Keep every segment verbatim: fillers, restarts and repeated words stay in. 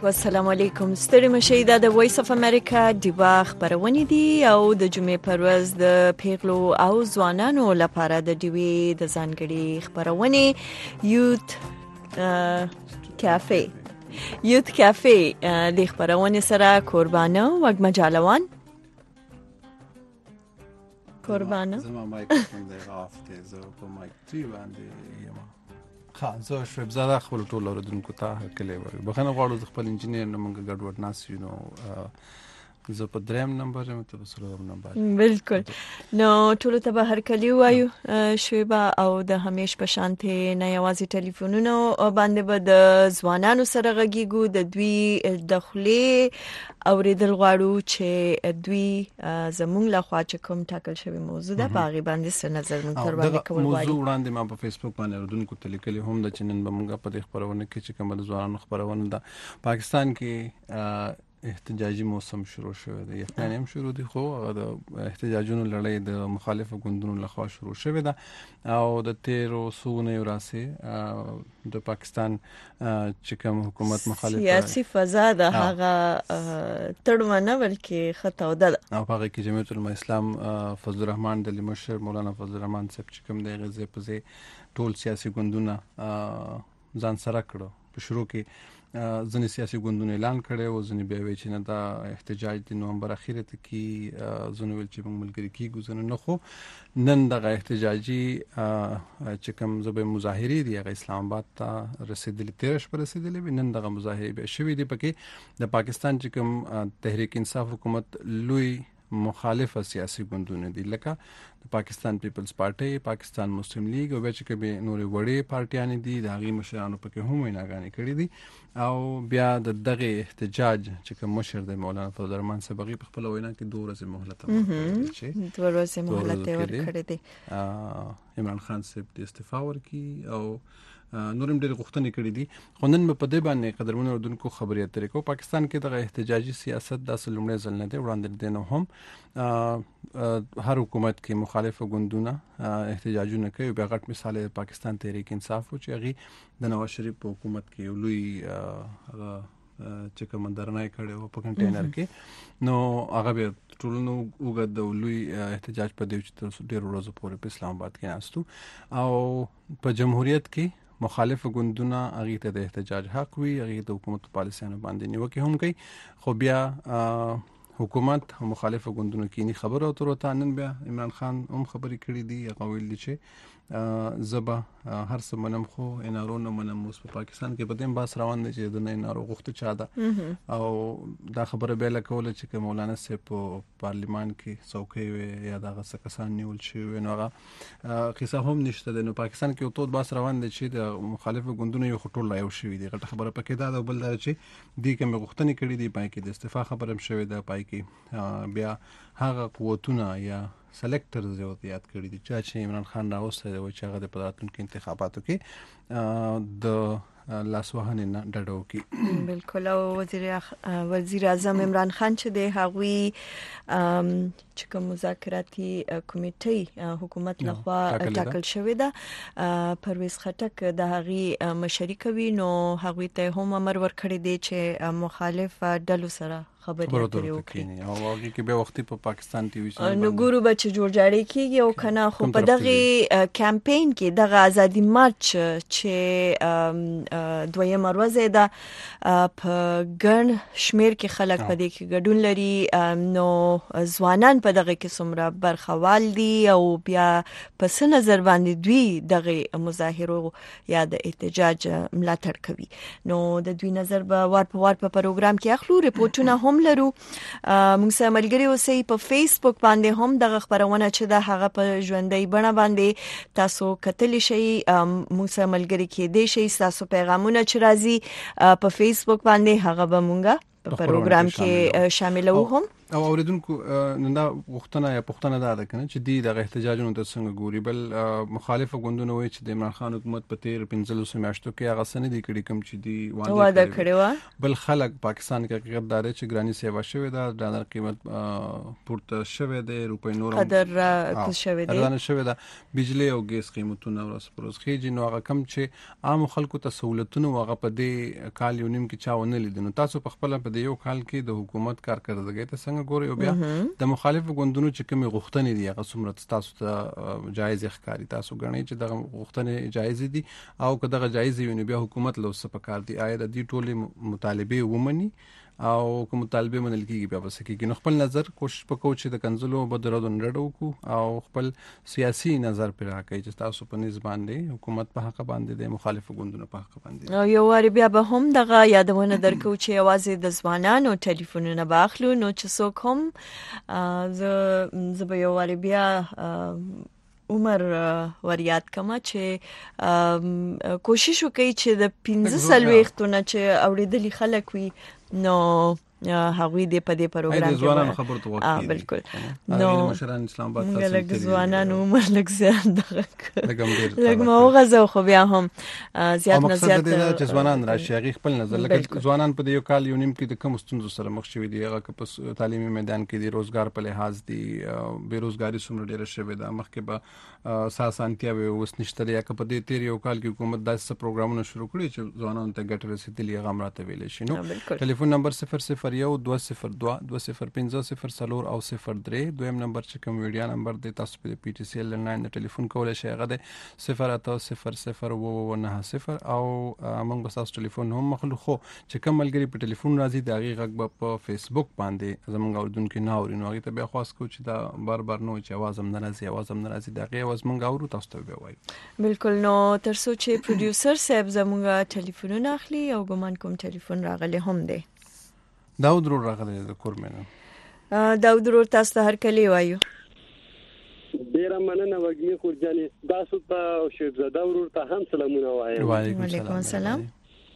والسلام علیکم. ستړي مشئ د وایس اف امریکا دیوا خبرونه دي او د جمعې پر ورځ د پیغلو او ځوانانو لپاره د دیوی د ځانګړي خبرونه یوت کافه یوت کافه د خبرونه سره قربانه وګ مجالوان قربانه زما مایکروفون دی آف دی زه په مایک تری باندې یم. ها زه شوب زاده خپل ټول اوردونکو ته کلی وای بخنه غواړو خپل انجینیر نه مونږ ګډوډ ناس یو نو زه په دریم نمبر یم ته په سلورم نمبر. بالکل. نو ټول ته به هر کلی وایو شوبا او د همیش په شانته نه یوازې ټلیفونونو باندې به د ځوانانو سره غږیږو د دوی دخلي اوریدل غواړو چې دوی زمونږ له خوا چې کوم ټاکل شوی موضوع ده باغی باندې څه نظر مونږ تر باندې کول غواړو. موضوع وړاندې ما په فیسبوک باندې اوردونکو ته لیکلي هم د چنن به مونږ په دې خبرونه کې چې کوم د ځوانانو خبرونه ده پاکستان کې احتجاجي موسم شروع شوی دی. یقینا هم شروع دي خو د احتجاجونو لړۍ د مخالفو ګوندونو لخوا شروع شوی ده او د تیرو سونه وراسي د پاکستان چې کوم حکومت مخالفه سیاسي فضا ده هغه تړونه بلکې خطا ده او هغه کې جمعیت العلماء اسلام فضل الرحمن د مشر مولانا فضل الرحمن صاحب چې کوم دی غزه په ټول سیاسي ګوندونه ځان سره کړو. په شروع کې ځنې سیاسي ګوندونه اعلان کړي او ځنې به وی چې نه دا احتجاج د نومبر اخیره ته کې ځنې ول چې موږ ملګری کیږو ځنه نه خو نن دغه احتجاجي چې کوم زبې مظاهره دي هغه اسلام آباد ته رسیدلې تیرش پر رسیدلې نن دغه مظاهره به شوې دي پکې د پاکستان چې کوم تحریک انصاف حکومت لوی مخالفه سیاسي ګوندونه دي لکه د پاکستان پیپلز پارټي پاکستان مسلم لیگ او چې کومه نورې وړې پارټیان دي د هغه مشرانو پکې هم ویناګانې کړې دي او بیا د دغه احتجاج چې کوم مشر د مولانا فضل الرحمن سبغي په خپل وینا کې دوه ورځې مهلت ورکړي چې دوه ورځې مهلت ورکړي دي عمران خان صاحب د استعفا ورکړي او نورم ډېر غوښتنې کړې دي خو نن په دې باندې قدرمنو اردوونکو خبري اترې کو پاکستان کې دغه احتجاجي سیاست د اصل لمړی ځل نه دی وړاندې دینه هم هر حکومت کې مخالفه ګوندونه احتجاجونه کوي. بیا غټ مثال پاکستان تحریک انصاف او چې هغه د نواز شریف په حکومت کې لوی هغه چې کوم درنای کړي او په کنټینر کې نو هغه به ټولنو وګد لوی احتجاج په دې چې ډېر ورځې پورې په اسلام آباد کې ناستو او په جمهوریت کې مخالف ګوندونه هغه ته د احتجاج حق وي هغه د حکومت پالیسیانو باندې نیوکه هم کوي خو بیا حکومت او مخالف ګوندونو کې نه خبره او تر نن بیا عمران خان هم خبرې کړې دي هغه ویل دي چې زبا هر څه منم خو انارو نه منم اوس په پاکستان کې په دې باس روان دي چې د نه انارو غوښته چا ده او دا خبره به لکول چې مولانا صاحب په پارلیمان کې څوکۍ وي یا دغه څه کسان نیول شي نو هغه قصه هم نشته د نو پاکستان کې اوتو باس روان دي چې د مخالف ګوندونو یو خټول یو شي دي غټه خبره پکې دا بل دا چې دې کوم غوښتنې کړې دي پای کې د استعفا خبره هم شوې ده پای کې بیا هغه قوتونه یا سلیکټرز یو یاد کړی دي چې عمران خان راوسته دی چې هغه د پداتونکو انتخاباتو کې د لاسوهنې نه ډډو کې بالکل او وزیر وزیر اعظم عمران خان چې د هغوی چې کوم مذاکراتي کمیټې حکومت لخوا ټاکل شوې ده پرویز خټک د هغوی مشري کوي نو هغوی ته هم امر ورکړی دی چې مخالف ډلو سره خبرې اترې وکړي او هغه کې به وختي په پاکستان ټي وي نو ګورو بچ جوړ جاړي کیږي او کنه خو په دغه کمپاین کې دغه ازادي مارچ چې دویمه ورځ ده په ګڼ شمیر کې خلک په دې کې ګډون لري نو ځوانان په دغه کې څومره برخوال دي او بیا په څه نظر باندې دوی دغه مظاهرو یا د احتجاج ملاتړ کوي نو د دوی نظر به وار په وار په پروګرام کې اخلو ریپورتونه هم لرو. موږ سره ملګری اوسئ په فیسبوک باندې هم دغه خبرونه چې د هغه په ژوندۍ بڼه باندې تاسو کتلی شئ موږ سره ملګری کېدئ شئ تاسو پیغامونه چې راځي په فیسبوک باندې هغه به موږ په پروګرام کې شاملو هم او اوریدونکو نن دا وختونه یا پښتنه دا ده کنه چې دی د احتجاجونو د څنګه ګوري بل مخالف غوندونه وایي چې د عمران خان حکومت په تیر پنځلس میاشتو کې هغه سند کړي کوم چې دی واده کړی بل خلک پاکستان کې حقیقت دار چې ګرانی سیوا شوی دا د قیمت پورته شوی دی روپې نور قدر کو شوی دی ارزانه شوی دا بجلی او ګیس قیمتونه ورس پروز خېږي نو هغه کم چې عام خلکو ته سہولتونه هغه په دې کال یو نیم کې چاونه لیدنو تاسو په خپل په یو کال کې د حکومت کارکړدګۍ ته څنګه ګوري او بیا د مخالفو ګوندونو چې کومه غوښتنې دي هغه څومره تاسو ته جایز ښکاري تاسو غنئ چې دغه غوښتنې جایز دي او که دغه جایز وي بیا حکومت له څه پکار دي آیا د دې ټولې مطالبه ومني او کوم مطالبه منل کیږي بیا بس کیږي نو خپل نظر کوشش وکړو چې د کنزلو بدرادو نړو کو او خپل سیاسي نظر پر راکړي چې تاسو په نسبت باندې حکومت په حق باندې د مخالفو ګوندونو په حق باندې او یو واری بیا به هم دغه یادونه درکو چې आवाज د ځوانانو ټلیفونونه باخلو نو چې څوک هم ز زه به یو واری بیا عمر وریاد کما چې کوشش وکړي چې د پنځه سلويختونه چې اوریدلي خلک وي نو هغوی دې په دې پروګرام کې ځوانانو خبرو ته وکړي بالکل نو مشران اسلام آباد تاسو لږ ځوانانو عمر لږ زیات دغه لږ لږ ما وغځو خو بیا هم زیات نه زیات چې ځوانان راشي هغه خپل نظر لکه ځوانان په یو کال یو نیم کې د کوم ستونزو سره مخ شوي دي هغه په تعلیمي میدان کې دي روزګار په لحاظ دي بیروزګاری څومره ډیره شوې ده مخکې به ساسانتیا و وس نشته یا په دې تیر یو کال کې حکومت داسې پروګرامونه شروع کړي چې ځوانانو ته ګټه رسیدلې هغه امراته ویل شي نو ټلیفون نمبر صفر صفر یو دوه صفر دوه دوه صفر پنځه صفر څلور او صفر درې دویم نمبر چې کوم ویډیا نمبر دی تاسو په پی ټی سی ایل ناین د ټلیفون کولای شئ هغه دی صفر اته صفر صفر و نه صفر او موږ به تاسو ټلیفون هم مخلو خو چې کوم ملګری په ټلیفون راځي د هغه غږ په فیسبوک باندې زموږ اوردونکو نه اوري نو هغه ته بیا خاص کو چې دا بار بار نو چې आवाज هم ناراضي आवाज هم ناراضي دا هغه आवाज موږ اورو تاسو ته به وایي بالکل نو ترڅو چې پروډوسر صاحب زموږ ټلیفونونه اخلي او ګمان کوم ټلیفون راغلی هم دی داود ورور راغلی د کورمنه داود ورور تاسو ته هر کلی وایو ډیر مننه وګمی خورجاني تاسو ته شیخ زاده ورور ته هم سلامونه وایم وعلیکم السلام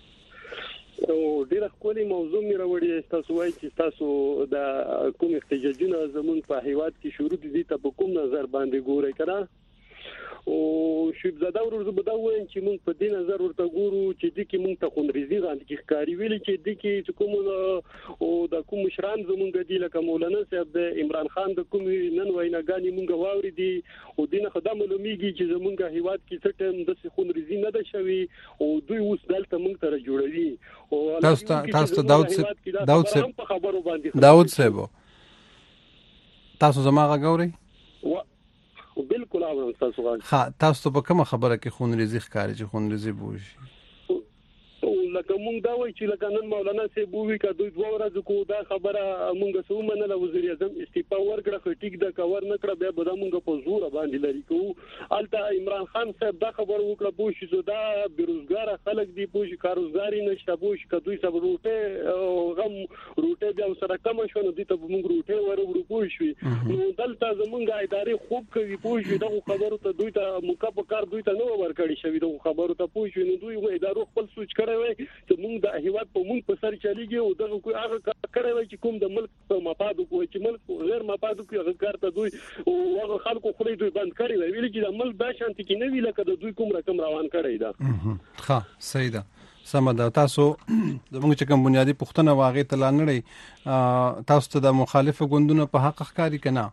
او ډیر خولي موضوع مې راوړی تاسو وایي چې تاسو د کوم احتجاجونه زمونږ په هیواد کې شروع دي ته په کوم نظر باندې ګورئ کړه او شیخ زاده ورور زه به دا وایم چې موږ په دې نظر ورته ګورو چې د کې موږ ته خونریزي غاندې کې ښکاری ویلي چې د کې کوم او د کوم مشران زمونږ دی لکه مولانا صاحب د عمران خان د کوم نن ویناګانی موږ واوري دي او دینه خدامه لوميږي چې زمونږ هیواد کې څه ټیم د خونریزي نه ده شوی او دوی اوس دلته موږ ته جوړوي او تاسو تاسو داود صاحب داود صاحب داود صاحب تاسو زما غوړی بالکل اورم تاسو غواړئ ها تاسو په کومه خبره کې خونریزي ښکاري چې خونریزي بوشي لکه مونږ دا وایي چې لکه نن مولانا صاحب وی کا دوی دوه ورځې کو دا خبره مونږ سو منله وزیر اعظم استعفا ورکړه خو ټیک دا کور نه کړه بیا به موږ په زور باندې لري کو الته عمران خان صاحب دا خبر وکړه بوشي زو دا بیروزګار خلک دی بوشي کاروزګاری نشته بوشي کدوې سب روټه غم روټه بیا سره کم شو نو دي ته مونږ روټه ورو بوشي نو دلته زمونږ ادارې خوب کوي بوشي دا خبرو ته دوی ته مکب کار دوی ته نو ورکړي شوی دا خبرو ته بوشي نو دوی ادارو خپل سوچ کړی وي چې موږ د هیواد په موږ په سر چلیږي او دغه کوئی هغه کړی وي چې کوم د ملک په مفاد کوی چې ملک غیر مفاد کوي هغه کار ته دوی او هغه خلکو خوري دوی بند کړی وي ویل چې د ملک د شانتي کې نه وی لکه د دوی کوم رقم روان کړی دا ها صحیح ده سم ده تاسو زموږ چې کوم بنیادی پوښتنه واغې تل نه تاسو ته د مخالفو ګوندونو په حق ښکاری کنه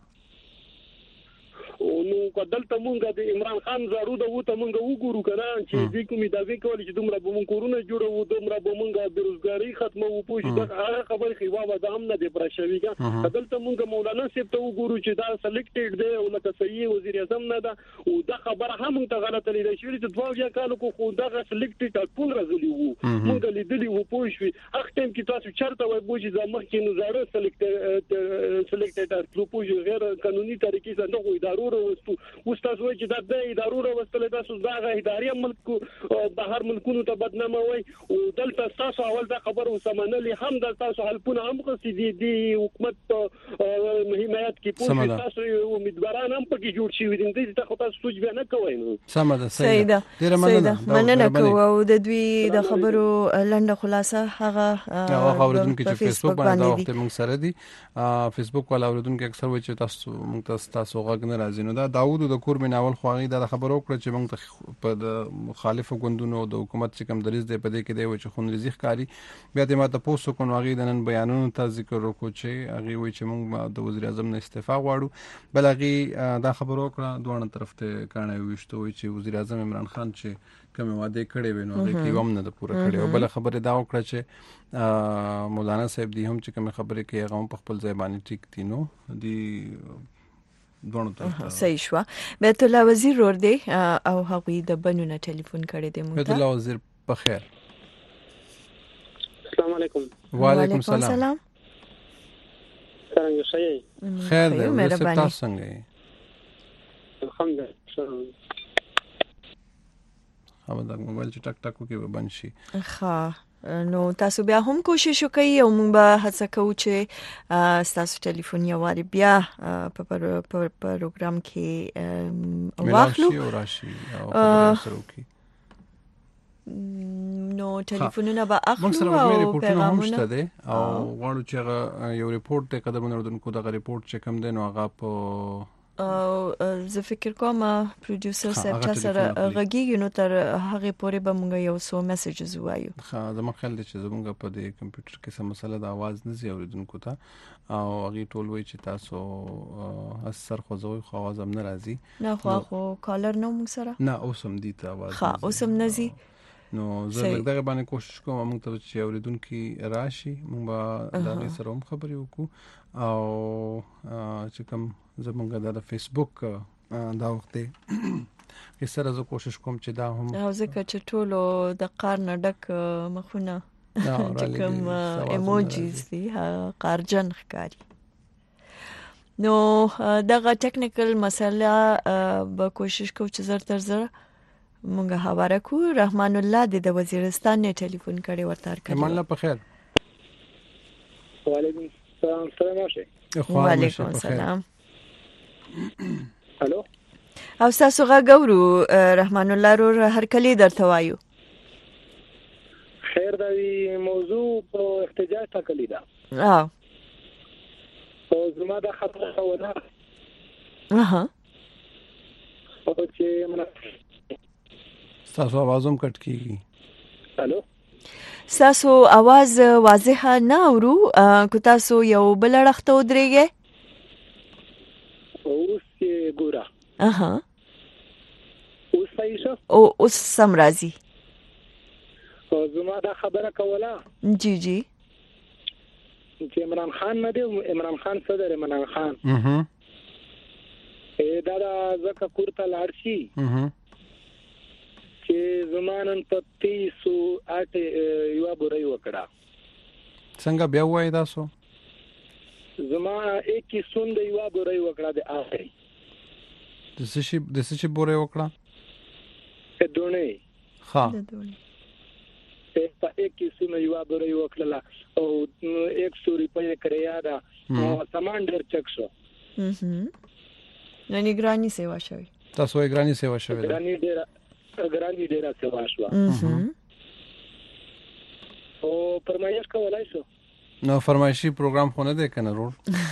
نو کدلته مونږه د عمران خان زارو د وته مونږه وګورو کنه چې دې کومې دا وی کول چې دومره به مونږ کورونه جوړو دومره به مونږه بیروزګاری ختمو او پوښي دا هغه خبر خو وا به هم نه دی پر شوی کدلته مونږه مولانا صاحب ته وګورو چې دا سلیکټډ دی او لکه صحیح وزیر اعظم نه ده او دا خبره هم ته غلطه لیدل شوې چې دوه یا کالو کو خو دا سلیکټډ ټول راځلی وو مونږه لیدلی وو پوښي هغه ټیم کې تاسو چرته وای بوجي دا مخکې نو زړه سلیکټ سلیکټډ ټرو پوښي غیر قانوني طریقې سره نو ادارو وروستو اوس تاسو وایي چې د ادارو راوستل تاسو دا غا اداري ملک بهر ملکونو ته بدنامه وای او دلته تاسو اول دا خبر وسمنلي هم د تاسو حلپونه هم قصدي دي حکومت حمایت کې پوښتنه تاسو امیدواران هم پکې جوړ شي وي دي ته خو تاسو سوچ بیا نه کوئ نو سم ده سیده ډیر مننه مننه کوم او د دوی د خبرو لنډه خلاصه هغه هغه اوریدونکو چې فیسبوک باندې دا وخت موږ سره دي فیسبوک ولا اوریدونکو اکثر وایي چې تاسو موږ تاسو غږ نه راځي نو دا داوود د کور مناول خواغي دا خبرو کړ چې موږ په د مخالفو ګوندونو د حکومت چې کم دریز دی په دې کې دی و چې خونریزي ښکاری بیا د ماته پوسو کو نوغي د نن بیانونو ته ذکر وکړو چې هغه وایي چې موږ د وزیر اعظم نه استعفا غواړو بل هغه دا خبرو کړه دوه طرف ته کانه وشته وایي چې وزیر اعظم عمران خان چې کوم واده کړي وینو هغه کې هم نه د پوره کړي او بل خبره دا وکړه چې مولانا صاحب دی هم چې کوم خبره کوي هغه په خپل ځای باندې ټیک دي نو دی دوه طرف صحیح شو بیت الله وزیر ور دی او هغه د بنونه ټلیفون کړي دی مونږ بیت الله وزیر په خیر السلام علیکم وعلیکم السلام څنګه شئ خیر دی مهرباني تاسو څنګه الحمدلله او دا موبایل چې ټک ټک کوي به بند شي ښه نو تاسو بیا هم کوشش وکړئ او موږ به هڅه کوو چې تاسو ټلیفون یو واری بیا په پروګرام کې واخلو او راشي او سره وکړي نو ټلیفونونه به اخلو او پیغامونه ده او غواړو چې یو ریپورت ته قدمونه ورودونکو دا ریپورت چې کوم دی نو هغه په او زه فکر کوم پروډوسر صاحب چې سره غږیږي نو تر هغه پورې به موږ یو څو میسجز وایو ښه زما خیال دی چې زموږ په دې کمپیوټر کې څه مسله د आवाज نه زی اوریدونکو ته او هغه ټول وایي چې تاسو اثر خوځوي خو आवाज هم نه راځي نه خو خو کالر نو موږ سره نه اوسم دي ته आवाज ښه اوسم نه زی نو زه دغه باندې کوشش کوم موږ ته چې اوریدونکو راشي موږ به دا سره هم خبرې وکړو او چې کوم زمونږ د فیسبوک دا وخت کې سره زه کوشش کوم چې دا هم او ځکه چې ټولو د قار نه ډک مخونه چې کوم ایموجیز دي قارجن ښکاری نو دغه ټیکنیکل مسله به کوشش کوم چې زر تر زر مونږه حواله کو رحمان الله د وزیرستان نه ټلیفون کړي ورته کړي رحمان الله په خیر وعلیکم السلام سلام علیکم وعلیکم السلام الو او تاسو غاورو رحمان الله رو هر کلی درته وایو خیر دا موضوع په احتجاج تکلی دا اه او زما دا خبره ودا اها او چې من تاسو आवाज هم کټ کیږي الو تاسو आवाज واضح نه اورو کو تاسو یو بل اړخته ودرېږئ اوس کې ګورا اها اوس صحیح او اوس سم راځي او زما دا خبره کوله جی جی چې عمران خان نه دی عمران خان صدر عمران خان اها اې دا ځکه کوړه لاړ شي اها چې زمانن پتیسو اټه یو بوري وکړه څنګه بیا وای تاسو زما اکی سوند یو بوري وکړه د اخري د څه شي د څه شي بوري وکړه په دونه ها په اکی سوند یو بوري وکړه او एक सौ روپے کریا دا نو سامان ډیر چک شو هم نه نگرانی سیوا شوی تاسو یې ګرانی سیوا شوی ګرانی ډیر ګرانی ډیر سیوا شو او فرمایش کولای شو نو فرمایشي پروګرام خو نه دی کنه ورور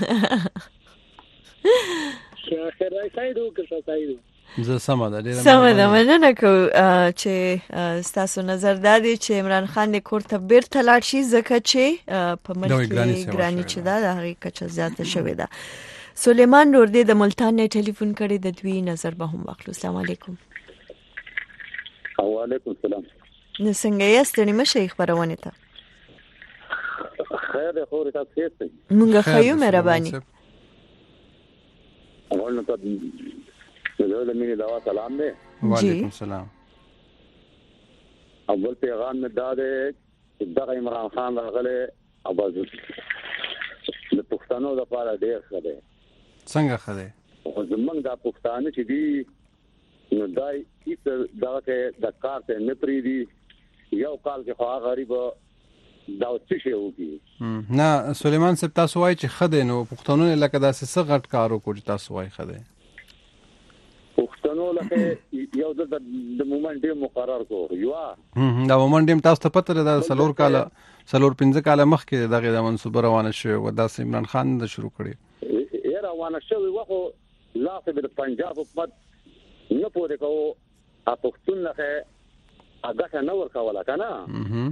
خیر راځي سایدو که سایدو زه سم ده ډیر سم ده مننه کو چې تاسو نظر دادی چې عمران خان د کور ته بیرته لاړ شي ځکه چې په ملک کې ګرانی چې دا د هغه کچه زیاته شوې ده سلیمان نور د ملتان نه ټلیفون کړي د دوی نظر به هم واخلو السلام علیکم وعلیکم السلام نو څنګه یاست نیمه شیخ خبرونه ته خیر خو تاسو یې مونږ خیو مهرباني اول نو ته زه د مینې دوا سلام دی وعلیکم السلام اول پیغام مې دا دی چې دغه عمران خان راغله اواز د پښتنو لپاره ډېر ښه دی څنګه ښه دی زمونږ د پښتانه چې دی نو دای هیڅ دغه د کار ته نه پریدي یو کال کې خو غریب دا څه شی وکي نه سليمان صاحب تاسو وایي چې خدای نو پښتنو لکه داسې څه غټ کارو کوي تاسو وایي خدای پښتنو لکه یو د د مومنت ډیم مقرر کو یو دا مومنت ډیم تاسو ته پته ده سلور کاله سلور پنځه کاله مخکې دغه د منصوبه روانه شوی و دا عمران خان د شروع کړی یې روانه شوی و خو لاسه د پنجاب حکومت نه پوره کو ا پښتون لکه هغه نه ورکوله کنه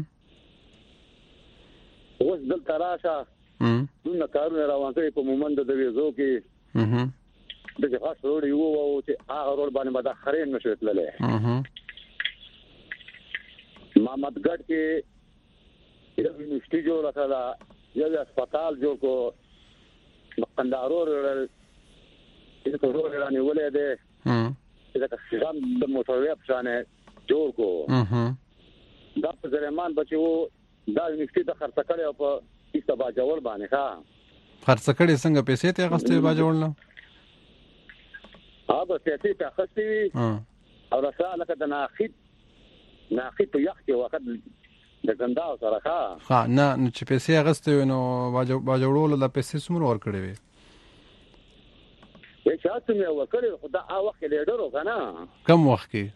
اوس دلته راشه دونه کارونه روان شوي په مومند د ویزو کې د خاص روډ یو او چې هغه روډ باندې به د خرین نشو تللی محمدګړ کې یو یونیورسيټي جوړه کړه یو هسپتال جوړ کو قندهار روډ چې روډ رانه ولې ده چې دا څنګه د موټروي په شان جوړ کو دا په زریمان بچو دا یونیورسيټي د خرڅ کړي او په ایسته باجوړ باندې ښا خرڅ کړي څنګه پیسې ته غستې باجوړ نه ها به پیسې ته غستې او رساله کده ناخید ناخید په یخ کې وخت د ګندا سره ښا ها نه نو چې پیسې غستې نو باجوړول د پیسې سمور ور کړی وي یې چاته مې وکړي خو دا هغه وخت لیډر وکنه کم وخت کې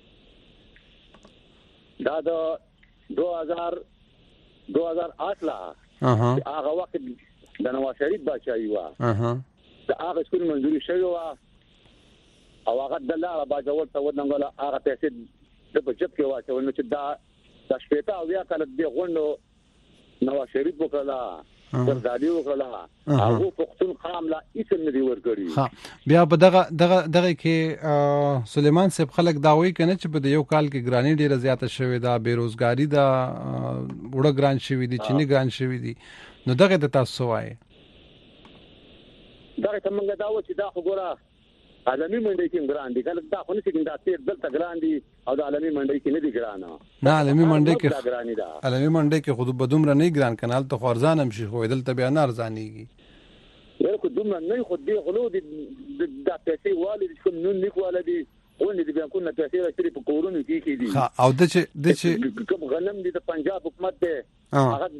دا د دو هزار دو هزار آٹھ لا هغه وخت د نواز شریف بچای و اها دا هغه سکول منځوري شوی و او هغه د لاره باجوړ ته ودانګل هغه پیسې د بجټ کې واچول نو چې دا د شپېته او یا کله د غونډو نواز شریف وکړه سرداري وکړه هغه پښتون خام لا هیڅ نه دی ورګړي ها بیا په دغه دغه دغه کې سليمان صاحب خلک دا وایي کنه چې په یو کال کې ګرانی ډیره زیاته شوې ده بیروزګاری ده وړه ګران شوې دي چینی ګران شوې دي نو دغه د تاسو وایي دا ته موږ دا و چې دا خبره عالمي منډي کې ګران دي کله دا خو نه چې دا تیر دلته ګران دي او د عالمي منډي کې نه دي ګران نه عالمي منډي کې عالمي منډي کې خود بدومره نه ګران کنال ته خورزان هم شي خو دلته بیا نه ارزانيږي یره کو دومره نه خو دې غلو دي د پیسې والي کوم نن نه والدي ولې دې بیا کو نه پیسې راځي په کورونو کې کې دي ها او د چې د چې کوم غنم دي د پنجاب حکومت ده هغه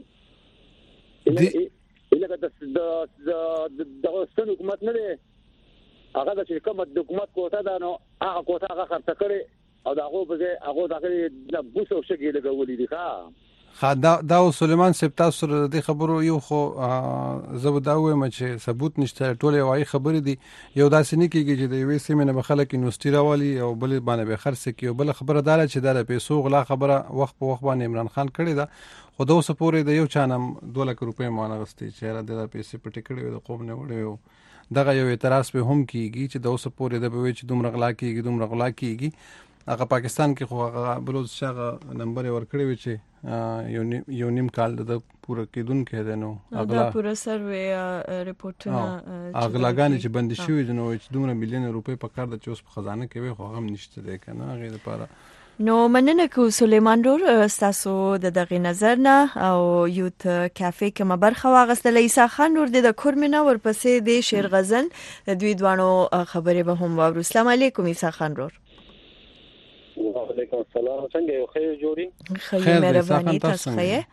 دې لکه د د د حکومت نه ده هغه د کوم د حکومت کوټه ده نو هغه کوټه هغه خرڅ کړي او دا هغه به هغه دغه د بوسو شګې لګولې دي ښا خا دا دا سليمان صاحب تاسو د خبرو یو خو زبر دا وایم چې ثبوت نشته ټوله وايي خبرې دي یو داسې نه کیږي چې د یوې سیمه نه بخلک یونیورسيټي راوالي او بل باندې به خرڅ کی او بل خبره دار چې دا پیسو غلا خبره وخت په وخت باندې عمران خان کړی دا خو دا اوس پورې د یو چانم دوه لک روپۍ مانه غستې چې را د پیسې پټ کړی د قوم نه وړي دغه یو اعتراض په هم کیږي چې د اوس پورې د بوي چې دومره غلا کیږي دومره غلا کیږي هغه پاکستان کې خو هغه بلوز شغه نمبر ور کړی و چې یو یو نیم کال د پوره کېدون کې ده نو هغه پوره سروي ریپورتونه اغلاګانی چې بند شوی نو چې دومره میلیون روپۍ په کار د چوس په خزانه کې وي خو هم نشته ده کنه هغه لپاره نو مننه کو سليمان رور تاسو د دغه نظر نه او یوت کافه کې مبرخه واغستل عیسی خان نور د کورمنه ورپسې د شیر غزل دوی دوانو خبرې به هم واورو. السلام علیکم عیسی خان رور. وعلیکم السلام. څنګه یو خیر جوړی؟ خیر مهرباني تاسو خیر.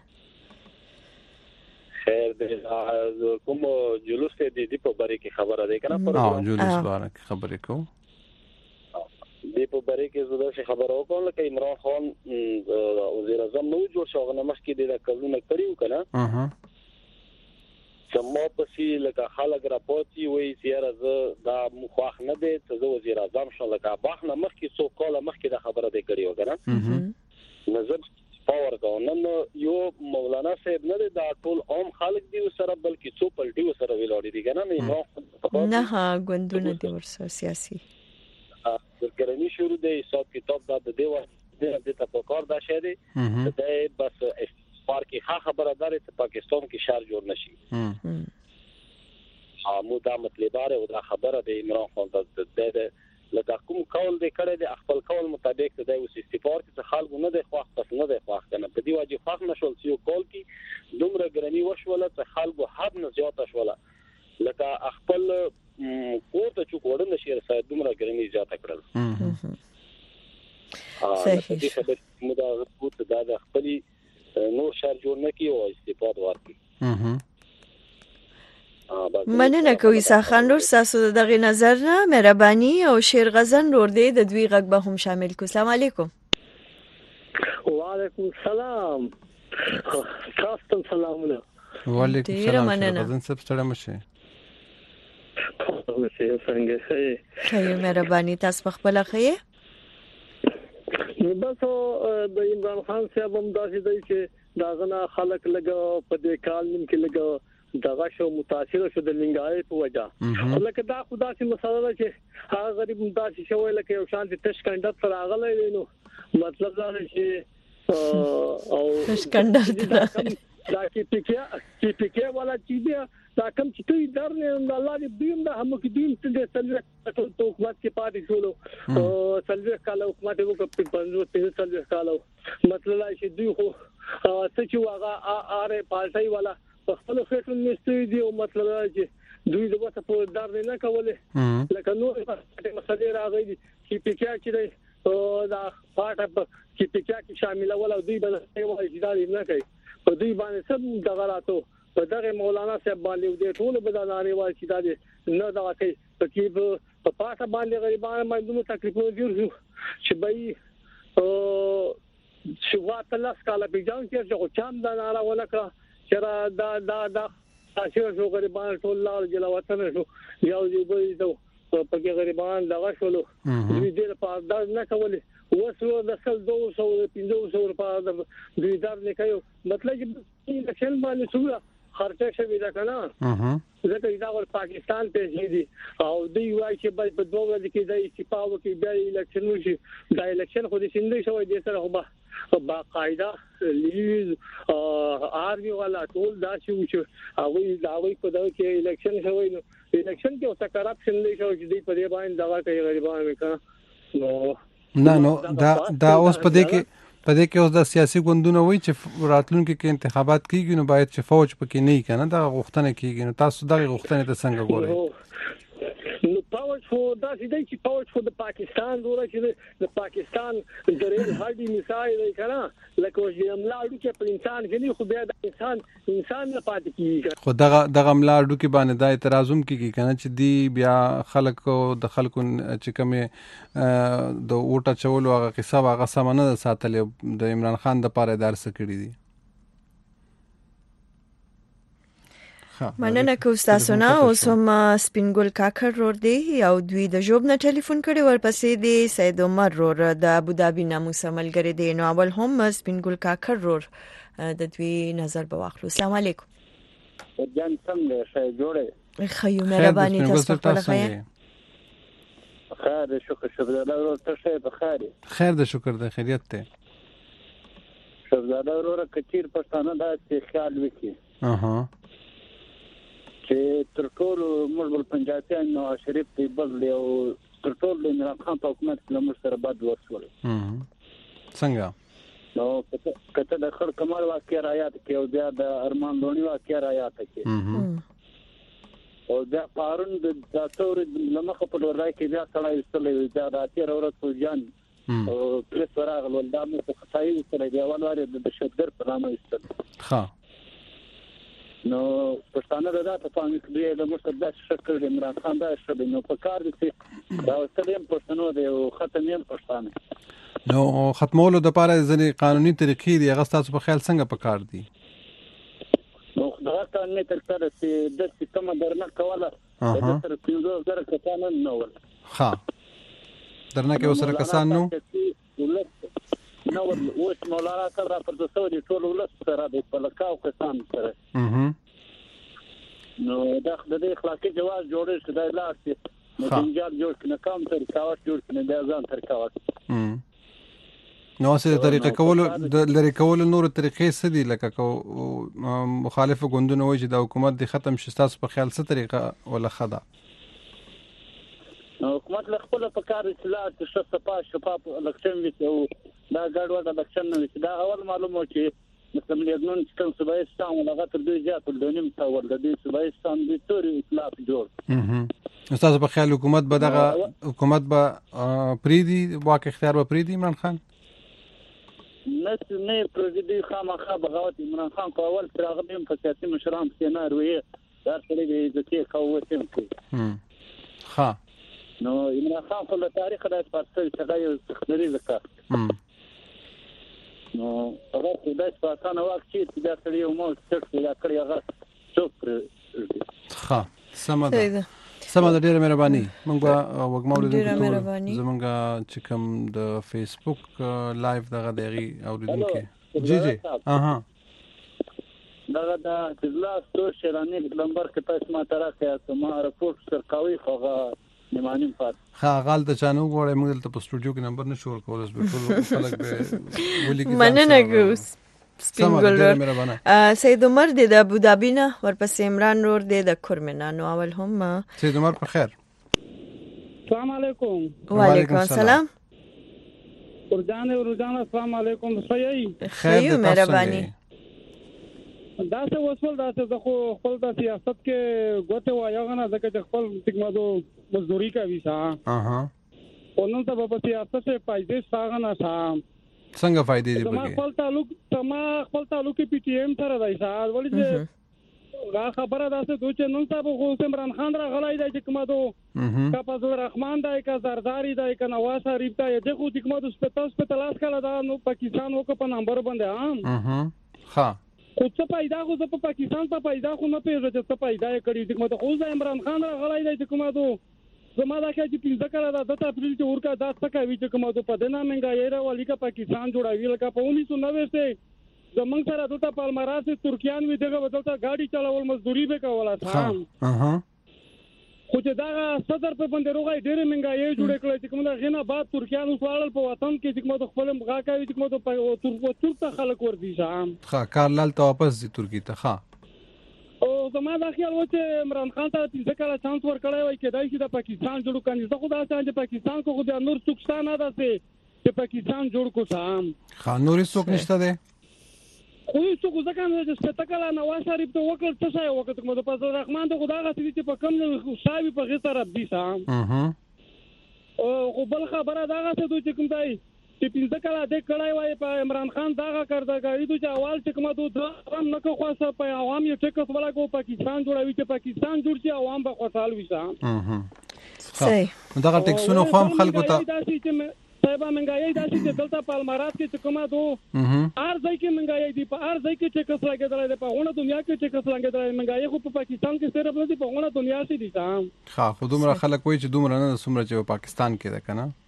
خیر دې کوم جلوس ته د دې په باره کې خبره ده کنه؟ اه جلوس باره کې خبرې کو. د په باره کې زده شي خبره وکړل چې عمران خان وزیر اعظم نو جوړ شو غو مخکې د کلونه کړیو کنه اها سمو پسې لکه خلک راپوتي وي سیاره ز دا مخاخ نه دي چې وزیر اعظم شو لکه باخ نه مخکې څو کاله مخکې د خبره دی کړیو کنه نظر پاور کوونن یو مولانا صاحب نه دا ټول عام خلک دی سره بلکې څو پلټي سره ویلوړي دي کنه نه ها غوندونه دي ورسره سیاسي د ګرامي شروع دی حساب کتاب دا د دیو د دې په کار دا شه دي د بس پارکي ها خبره ده چې پاکستان کې شهر جوړ نشي ها مو دا مطلب لري او دا خبره د عمران خان د لکه کوم کول دی کړی د خپل کول مطابق د اوس استفار چې خلکو نه د خواخ پس نه د خواخ کنه په دی واجب خواخ نشول چې کول کې دومره ګرامي وشوله چې خلکو حد نه زیات شوله لکه خپل پورته چې کوړل شي رسای دومره ګرمي زیاته کړل صحیح دې خبرې مودا پورته دا د خپل نور شهر جوړ نه کیو استفاده ورکړي مننه کوي ساخن نور تاسو دغه نظر نه مهرباني او شیر غزن ور دي د دوی غږ به هم شامل کو. السلام علیکم. وعلیکم السلام. تاسو سلامونه. وعلیکم السلام. غزن صاحب ستړي مشه. اوسه څنګه شئ؟ خیر مهرباني تاسو په خپل خیر. نو بس د عمران خان صاحب هم داسې دی چې دا غنا خلک لګا په دې کال نیم کې لګا دغه شو متاثر شو د لنګای په وجه لکه دا خدا سي مسله ده چې هغه غریب متاثر شوی لکه یو شان د تشکندر سره راغلی نو مطلب دا چې او تشکندر دا چې پکې چې پکې ولا چې بیا دا کوم چې دوی درنه الله دې دین دا هم کې دین ته سلوه ټول حکومت کې پاتې شولو او سلوه کال حکومت وو په پنځو ته سلوه کال مطلب چې دوی خو څه چې واغه اره پالټي والا خپل خېټون نشته دی او مطلب چې دوی د وسه په دار نه کوله لکه نو مسلې راغلي چې پکې چې دا پاټه چې پکې کې شامل ول او دوی باندې وایي چې دا نه کوي په دوی باندې سب دغه راتو په دغه مولانا صاحب باندې دې ټول بدلاري وایي چې دا نه دا کوي په کې په پاټه باندې غریبانو باندې تکلیفونه جوړ شو چې بای او شواته لاس کاله بيجان چې چام دا نارا ولکه چرا دا دا دا تاسو شو غریبان ټول لار جلواتنه شو یو دی به دو په کې غریبان دغه شولو دوی دې په دا نه کولې وسو د سل دوه سوه پنځه سوه په دوی دار نه کوي مطلب چې الیکشن باندې څومره خرچه شوی دا کنه ځکه دا ول پاکستان ته دي او دوی وايي چې په دوه ورځې کې د استفاده کې د الیکشن وشي دا الیکشن خو دې سندې شوی دي سره خو باقاعده لیز آرمی والا ټول دا چې وشو هغه دا وایي په دا کې الیکشن شوی نو الیکشن کې اوسه کرپشن دی شو چې دې په دې باندې دا کوي غریبانو وکړه نو نه نو دا دا اوس په دې کې په دې کې اوس د سیاسي ګوندونو وایي چې راتلونکو کې انتخابات کیږي نو باید چې فوج پکې نه کنه دا غوښتنه کیږي نو تاسو دغه غوښتنه ته څنګه ګورئ؟ نو پاوچ خو دا چې دی چې پاوچ خو د پاکستان دوره چې د پاکستان د ریل هډي مثال دی کنه لکه چې املاړو کې په انسان کې نه خو بیا د انسان انسان نه پاتې کیږي خو دغه دغه املاړو کې باندې دا اعتراضوم کیږي کنه چې دی بیا خلکو د خلکو چې کومه د اوټه چولو هغه قصه هغه سمنه ساتلې د عمران خان د پاره دار سکړي دي. مننه کو تاسو نه اوس هم سپینګل کاکر رور دی او دوی د جوب نه ټلیفون کړي ورپسې دی سید عمر رور د ابوظبي ناموس ملګری دی نو اول هم سپینګل کاکر رور د دوی نظر به واخلو. السلام علیکم. جان څنګه شې جوړه خیو مهرباني تاسو په خیر خیر شکر شبزاده ورور ته شه په خیر خیر د شکر د خیریت ته شبزاده ورور کثیر پښتانه دا خیال وکي اها چې تر ټولو موږ بل پنجابیان نو شریف دی بل او تر ټولو عمران خان په حکومت کې موږ سره بد ورسول څنګه نو کته د خر کمال واقع رايات کې او بیا د ارمان لونی واقع رايات کې او دا پارون د تاسو لمخه په ورای کې بیا سړی استلې دا راتي اورت جان او پرس وراغل ولدا مو په خدای سره دی اول واره د شدګر په نامه استل ها نو پښتانه دا ته پامې کوي د مستقبل شکل عمران خان دا شبي نو په کار دي دا ستلیم پښتنو دی او ختمیم پښتانه نو ختمولو د پاره ځنې قانوني طریقې دی هغه تاسو په خیال څنګه په کار دي نو دا قانوني طریقې چې د سیستم درنه کوله د تر پیوزو زره کسان نه ول ها درنه کې وسره کسان نو نو اوس مولانا سره پر تاسو دي ټول ولس سره د پلکاو کسان سره نو دا د اخلاقی جواز جوړې چې دا لار چې مجنجال جوړ کړي کوم طریقاوت جوړ کړي د ځان طریقاوت نو څه طریقې کول د لری کول نور طریقې څه دي لکه کو مخالف غوندونه وایي چې د حکومت د ختم شستاس په خیال څه طریقه ولا خدا نو حکومت له خپل په کار اصلاح شفاف شفاف الیکشن وي او دا ګډوډ الیکشن نه وي دا اول معلومه چې مثلا لیدنون چې کوم صوبایستان ولغه تر دوی زیات د نیم تا ول د دې صوبایستان د توري اطلاع جوړ استاد په خیال حکومت به دغه حکومت به پریدي واک اختیار به پریدي عمران خان نه نه پرېږدي خامخا بغاوت عمران خان کو اول تر هغه هم په سیاسي مشران سيناروي دا سړي د عزت قوت هم کوي ها نو عمران خان په تاریخ د سپارتل څخه یو خبري وکړ نو هغه د سپارتانو واک چې دا سړي یو مو څه لا کړی هغه څوک ها سمه سمه ډیره مهرباني موږ به وګماو د زمونږ چې کوم د فیسبوک لایو دغه دغه اوریدونکو جی جی اها دغه د لاستو شرانی نمبر کې تاسو ما تراکه ما رپورټ سرکاوي خو نیمانیم پات ها غال ته چانو غوړې موږ ته په سټوډیو کې نمبر نشو کول اوس به ټول خلک به ولي کې مننه ګوس سپینګولر سید عمر د ابو ظبي نه ورپسې عمران نور د کورمنا نو اول هم سید عمر په خیر السلام علیکم وعلیکم السلام ورجان ورجان السلام علیکم صحیح خیر مهرباني دا څه وصول دا څه خو خپل د سیاست کې غوته وایو غنا ځکه چې خپل تګمادو مزدوري کوي سا اها ونن ته په سیاست کې پایدې ساغه نه سا څنګه فائدې دي بګي خپل تعلق تما خپل تعلق پی ټی ایم سره دی سا ولې چې دا خبره ده چې نن تاسو خو عمران خان را غلای دی چې کومادو کا فضل الرحمن دی کا زرداری دی کا نواز شریف دی چې خو تګمادو سپتاس په تلاش کړه دا نو پاکستان وک په نمبر باندې ها ها خو څه پیدا خو په پاکستان په پیدا خو نه پیژې چې څه پیدا کړی چې مته خو د عمران خان را غلای دی چې کومه دو زما دا کې چې پنځه کاله د اپریل کې ورکا دا څه کوي چې کومه دو په دنا منګا یې والی کا پاکستان جوړاوی لکه په انیس سو نوے سے زمنګ سره دلته پالمرا سے ترکیان وی دغه بدلته گاډي چلاول مزدوري به کوله تا اها خو چې دا صدر په باندې روغای ډېر منګای جوړ کړل چې کومه غینه بعد ترکیان وسوالل په وطن کې چې کومه خپل مغا کوي چې کومه په ترکو ته خلک ورځي شام ها کارلال ته واپس دي ترکی ته ها او زما دا خیال و چې عمران خان ته پنځه کاله چانس ورکړی وای کېدای شي د پاکستان جوړ کړي زه خو دا چې پاکستان کو خو د نور څوک نه ده چې پاکستان جوړ کو سام خان نور څوک نشته ده خو څوک ځکه چې ستکلا نواز شریف ته وکړ څه شای وکړ کوم د فضل الرحمن ته خدا غسي چې په کم شاوی په غیر طرف دي سام اها او بل خبره دا غسه چې کوم دی چې پنځه کاله د کړای وای په عمران خان داغه کړدګاری دوی چې اول چې کومه دوه هم نه کو خاصه په عوام یو ټیکس ولا کو پاکستان جوړوي چې پاکستان جوړ شي عوام به خوشاله وي سام اها صحیح دا ټیکسونو خام خلکو ته صاحب منګایي داسې چې دلته پالمارات کې کومه دو ارزای کې منګایي دی په ارزای کې چې کس لګیدل دی په غونه دنیا کې چې کس لګیدل منګایي خو په پاکستان کې صرف نه دی په غونه دنیا کې دي سام ها خو دومره خلک وایي چې دومره نه سمره چې په پاکستان کې ده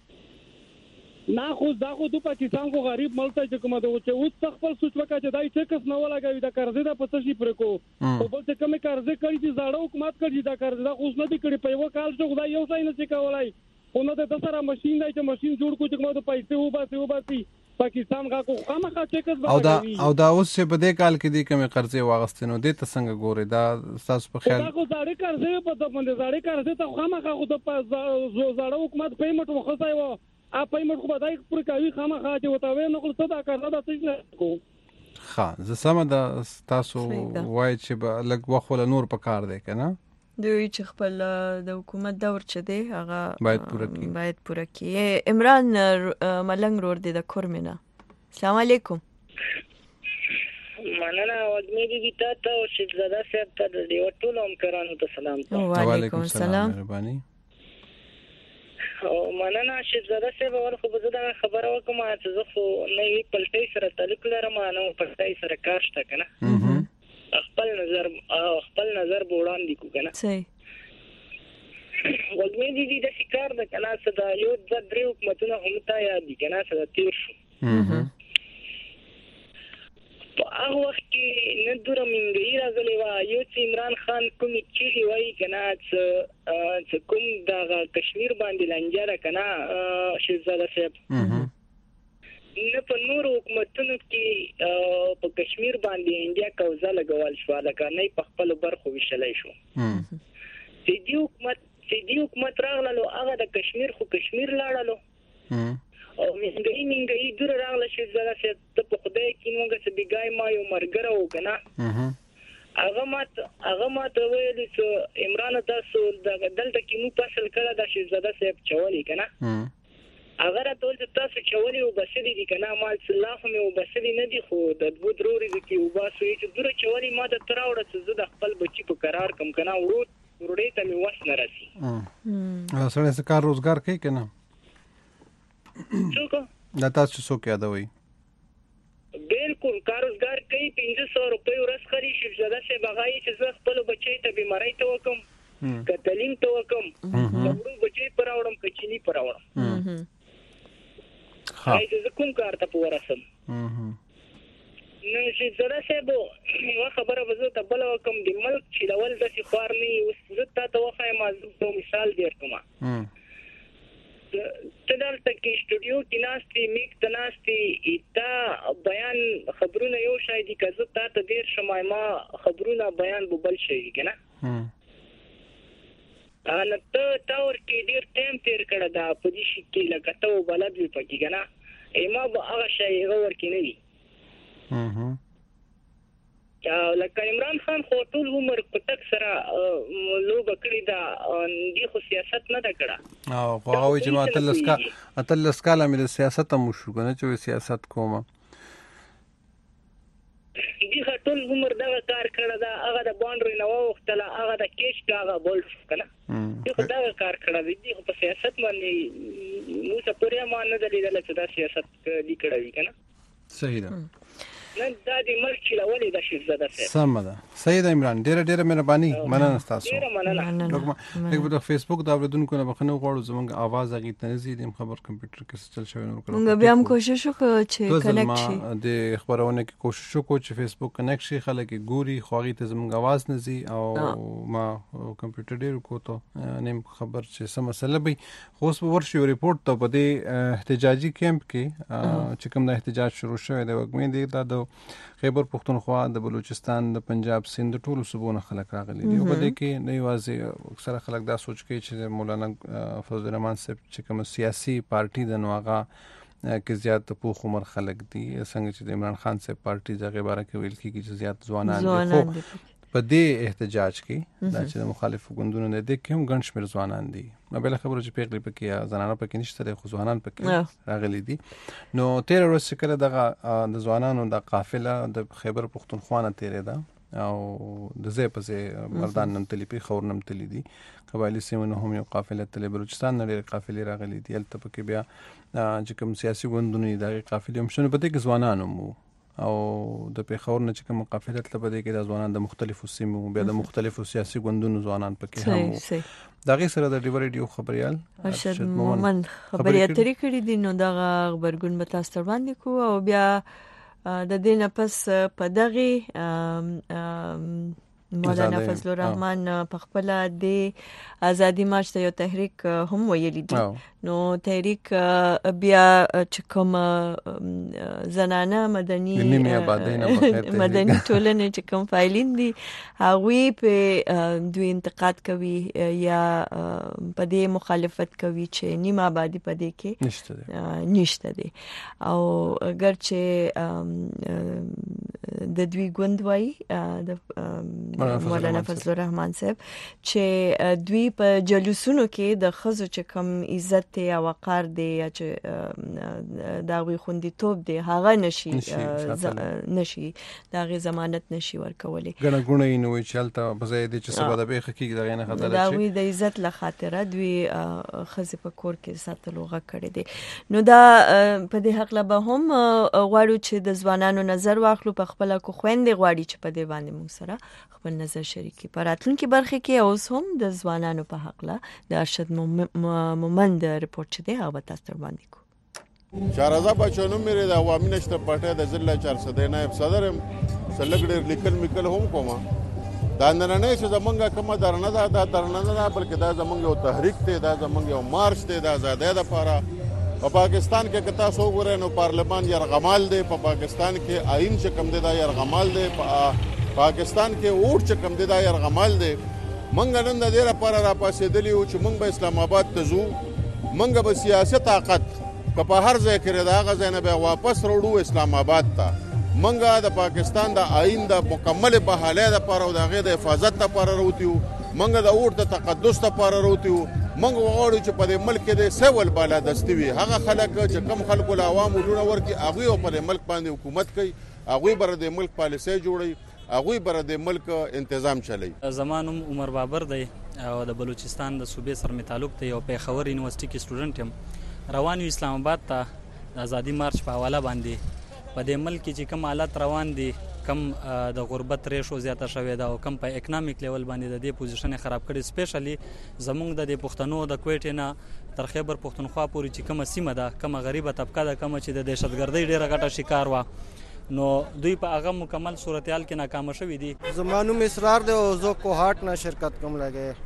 کنه نه خو دا خو د پاکستان کو غریب ملک چې کومه دو چې اوس خپل سوچ وکړي چې دای چې کس نه ولګوي د قرضې د پڅ شي پر کو او بل څه کمی قرضې کړي چې زړه حکومت کړي دا قرض دا اوس نه دی کړي په یو کال څو خدای یو ځای نه څه کولای اونو د تاسو ماشين دی چې ماشين جوړ کو چې موږ پیسې وباسي وباسي پاکستان غا کو خامخا چیکس او دا او دا اوس چې په دې کال کې دی کومه قرضې واغستنو دې ته څنګه ګوري دا تاسو په خیال دا کو زړې قرضې په د باندې زړې قرضې ته خامخا خو د زړه حکومت پیمنټ وخصای و ا پیمنټ خو بدای پر کوي خامخا چې وتاوي نو خو صدا قرض دا څه نه کو ها زه سم دا تاسو وای چې لګ وخت نور په کار دی کنه دوی چې خپل د حکومت دور چه دی هغه باید پوره کی باید پوره کی عمران ملنګ رور دی د کورمنا السلام علیکم مننه وګمې دي ته او شهزاده صاحب ته د ټولو همکارانو ته سلام وعلیکم السلام مهرباني او مننه شهزاده صاحب ور خو به دا خبره وکم چې زه خو نه وی پلټي سره تعلق لرم نه پلټي سره کار شته کنه خپل نظر خپل نظر بوړان دي کو کنه صحیح وګمې دي د شکار د کنه صدا یو د درې حکومتونو هم ته یاد دي کنه صدا تیر شو په هغه وخت کې نه دوره منګي راغلی و یو چې عمران خان کوم چې وایي کنه چې کوم د کشمیر باندې لنجره کنه شهزاده صاحب نه په نور حکومتونو کې په کشمیر باندې انډیا کوزه لګول شو لکه نه په خپل برخو وشلای شو چې دی حکومت چې دی حکومت راغلو هغه د کشمیر خو کشمیر لاړلو او منګي منګي دور راغله چې زړه چې په خدای کې موږ څه بیګای ما یو مرګره وکنه هغه ماته هغه ماته ویل چې عمران تاسو دلته کې مو فصل کړه د شهزاده صاحب چولې کنه هغه راته ول تاسو چولې او بسلې دي کنه مال الله مې او بسلې نه دي خو د دو ضروري دي کې او باسو چې دوره چولې ماته تراوړه چې زه د خپل بچی په قرار کم کنه ورو ورډې ته مې وس نه راسي ا سره څه کار روزګار کوي کنه څوک دا تاسو څوک یادوي بالکل کاروزګار کوي پنځه سوه روپۍ ورځ خري شهزاده صاحب هغه چې زه خپل بچی ته بیماری ته وکم که تعلیم ته وکم نو بچی پر راوړم که چینی پر راوړم ها زه کوم کار ته ورسم نو شهزاده صاحب یو خبره به زه ته بل وکم د ملک چې لول د خوار نه اوس زه ته واخایم زه مثال درکم تدلته کې سټوډیو کې ناشتي میک تناشتي ایتا بیان خبرونه یو شای دي که زه تا ته ډیر شمای ما خبرونه بیان بوبل شي کنه هم انا ته تاور کې ډیر ټیم تیر کړه دا په دې شي کې لکه ته بلد وي پکې کنه ایما به هغه شای غور کې نه دي هم لکه عمران خان خو ټول عمر پټک سره لوب کړی دا دی خو سیاست نه دا کړه او هغه چې ما تلس کا اتلس کاله مې سیاست هم شو کنه چې سیاست کومه دی ټول عمر دا کار کړه دا هغه د باونډري نو وختله هغه د کیش هغه بول کنه دی خو دا کار کړه دی خو په سیاست باندې نو څه پریا مان نه دلیدل چې دا سیاست دی کړی کنه صحیح ده نن دا د ملک چلولې د شهزاده صاحب سم ده سید عمران ډېر ډېر مهرباني مننه تاسو ډېر مننه لکه په فیسبوک دا ورودونکو نه بخنه غواړو زموږ आवाज هغه تنزي د خبر کمپیوټر کې چل شوی نور کړو موږ بیا هم کوشش وکړو چې کنیکټ شي د خبرونه کې کوشش وکړو چې فیسبوک کنیکټ شي خلک ګوري خو هغه ته زموږ आवाज نزي او ما کمپیوټر ډېر کو ته نیم خبر چې سم مسله به خو اوس ورشي ریپورت ته په دې احتجاجي کیمپ کې چې کوم د احتجاج شروع شوی دی وګمې دی دا د خیبر پختونخوا د بلوچستان د پنجاب سند ټولو صوبونو خلک راغلي دي او په دې کې نه یوازې اکثره خلک دا سوچ کوي چې مولانا فضل الرحمن صاحب چې کوم سیاسي پارټي د نوغه کې زیات پوخ عمر خلک دي څنګه چې د عمران خان صاحب پارټي ځای باره کې ویل کېږي چې زیات ځوانان دي خو په دې احتجاج کې دا چې د مخالفو ګوندونو نه دي کوم ګڼ شمېر ځوانان دي نو بل خبره چې پیغلې پکې یا زنانه پکې نشته خو ځوانان پکې راغلي دي نو تیر ورځ چې کله دغه د ځوانانو د قافله د خیبر پختونخوا نه تیرې ده او د ځای په ځای مردان نم تلی پی خور نم تلی دي قبایلی سیمه هم یو قافله تل بلوچستان نه لري قافلې راغلي دي البته پکې بیا چې کوم سیاسي ګوندونه دغه قافلې هم شنو پته کې ځوانان مو او د پیښور نه چې کوم قافله تل بده کې د ځوانان د مختلفو سیمو بیا د مختلفو سیاسي ګوندونو ځوانان پکې هم دغه سره د ریورډیو خبريال ارشد مومن خبرياتري کړی دي نو دغه خبرګون به تاسو تر باندې کو او بیا د دې نه پس په دغه مولانا فضل الرحمن په خپل د ازادي مارچ ته یو تحریک هم ویلي دي نو تحریک بیا چې کوم زنانه مدني مدني ټولنه چې کوم فایلین دي هغه په دوی انتقاد کوي یا په دې مخالفت کوي چې نیمه آبادی په دې کې نشته نشته دي او اگر چې د دوی ګوند وای د مولانا فضل الرحمن صاحب چې دوی په جلوسونو کې د خزو چې کوم عزت او وقار دی چې دا وی خوندي توپ دی هغه نشي نشي دا غي ضمانت نشي ورکولې غنا غونې نو چلته بزای دي چې سبا د بیخ کې دغه نه خطر دا وی د عزت له خاطر دوی خزه په کور کې ساتلو غا کړی دي نو دا په دې حق لا به هم غواړو چې د ځوانانو نظر واخلو په خپل کو خويندې غواړي چې په دې باندې موږ سره خپل نظر شریکي پر راتلونکي برخه کې اوس هم د ځوانانو په حق لا د ارشد مومن د ریپورت چې دی هغه تاسو تر باندې کو شهرزاد بچونو مې د عوامي نشته پټه د ضلع چارصد نائب صدر سلګډر لیکل میکل هم کومه دا نه نه چې زمونږه کومه درنه ده دا درنه نه بلکې دا زمونږ یو تحریک دی دا زمونږ یو مارچ دی دا آزادۍ لپاره په پاکستان کې کتا سو ګورې نو پارلمان يرغمال دی په پاکستان کې آئین چې کم دی دا يرغمال دی پاکستان کې اوټ چې کم دی دا يرغمال دی منګ نن د دې لپاره را پاسېدلی او چې منګ به اسلام آباد ته ځو منګ به سیاسي طاقت که په هر ځای کې دا غزنه به واپس وروړو اسلام آباد ته منګه د پاکستان د آئین د مکمل بحاله لپاره او د هغې د حفاظت لپاره راوتي یو، منګه د اوټ د تقدس لپاره راوتي یو. منګه وغواړو چې په دې ملک کې د سیول بالادستي وي. هغه خلک چې کم خلکو له عوامو ډونه ورکړي هغوی په دې ملک باندې حکومت کوي، هغوی به د ملک پالیسۍ جوړوي، هغوی به د ملک انتظام چلوي. زما نوم عمر بابر دی او د بلوچستان د صوبې سره مې تعلق دی او پېښور یونیورسټي کې سټوډنټ یم. روان یو اسلام آباد ته د ازادي مارچ په حواله باندې. په دې ملک کې چې کوم حالات روان دي، کم د غربت ریشو زیاته شوې ده او کم په اکنامیک لیول باندې د دې پوزیشن خراب کړي، سپیشلی زمونږ د دې پښتنو د کویټې نه تر خیبر پښتونخوا پورې چې کومه سیمه ده، کومه غریبه طبقه ده، کومه چې د دهشتګردۍ ډېره غټه شکار وه، نو دوی په هغه مکمل صورتحال کې ناکامه شوي دي. زما نوم اسرار دی او زه کوهاټ نه شرکت کوم لګی.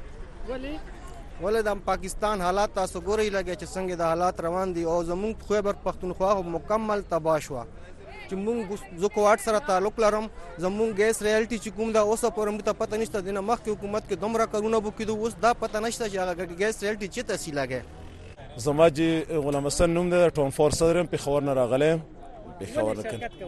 ولې ولې د پاکستان حالات تاسو ګورئ لګی چې څنګه د حالات روان دي او زمونږ خیبر پښتونخوا مکمل تباه شوه. چې مونږ زه کوهاټ سره تعلق لرم، زمونږ ګیس ریالټي چې کوم ده اوسه پورې موږ ته پته نشته. د نه مخکې حکومت کې دومره کارونه وکړي، اوس دا پته نشته چې هغه ګیس ریالټي چېرته سي لګی. زما چې غلام حسن نوم دی، ټون فور صدر یم، پېښور نه راغلی یم. پېښور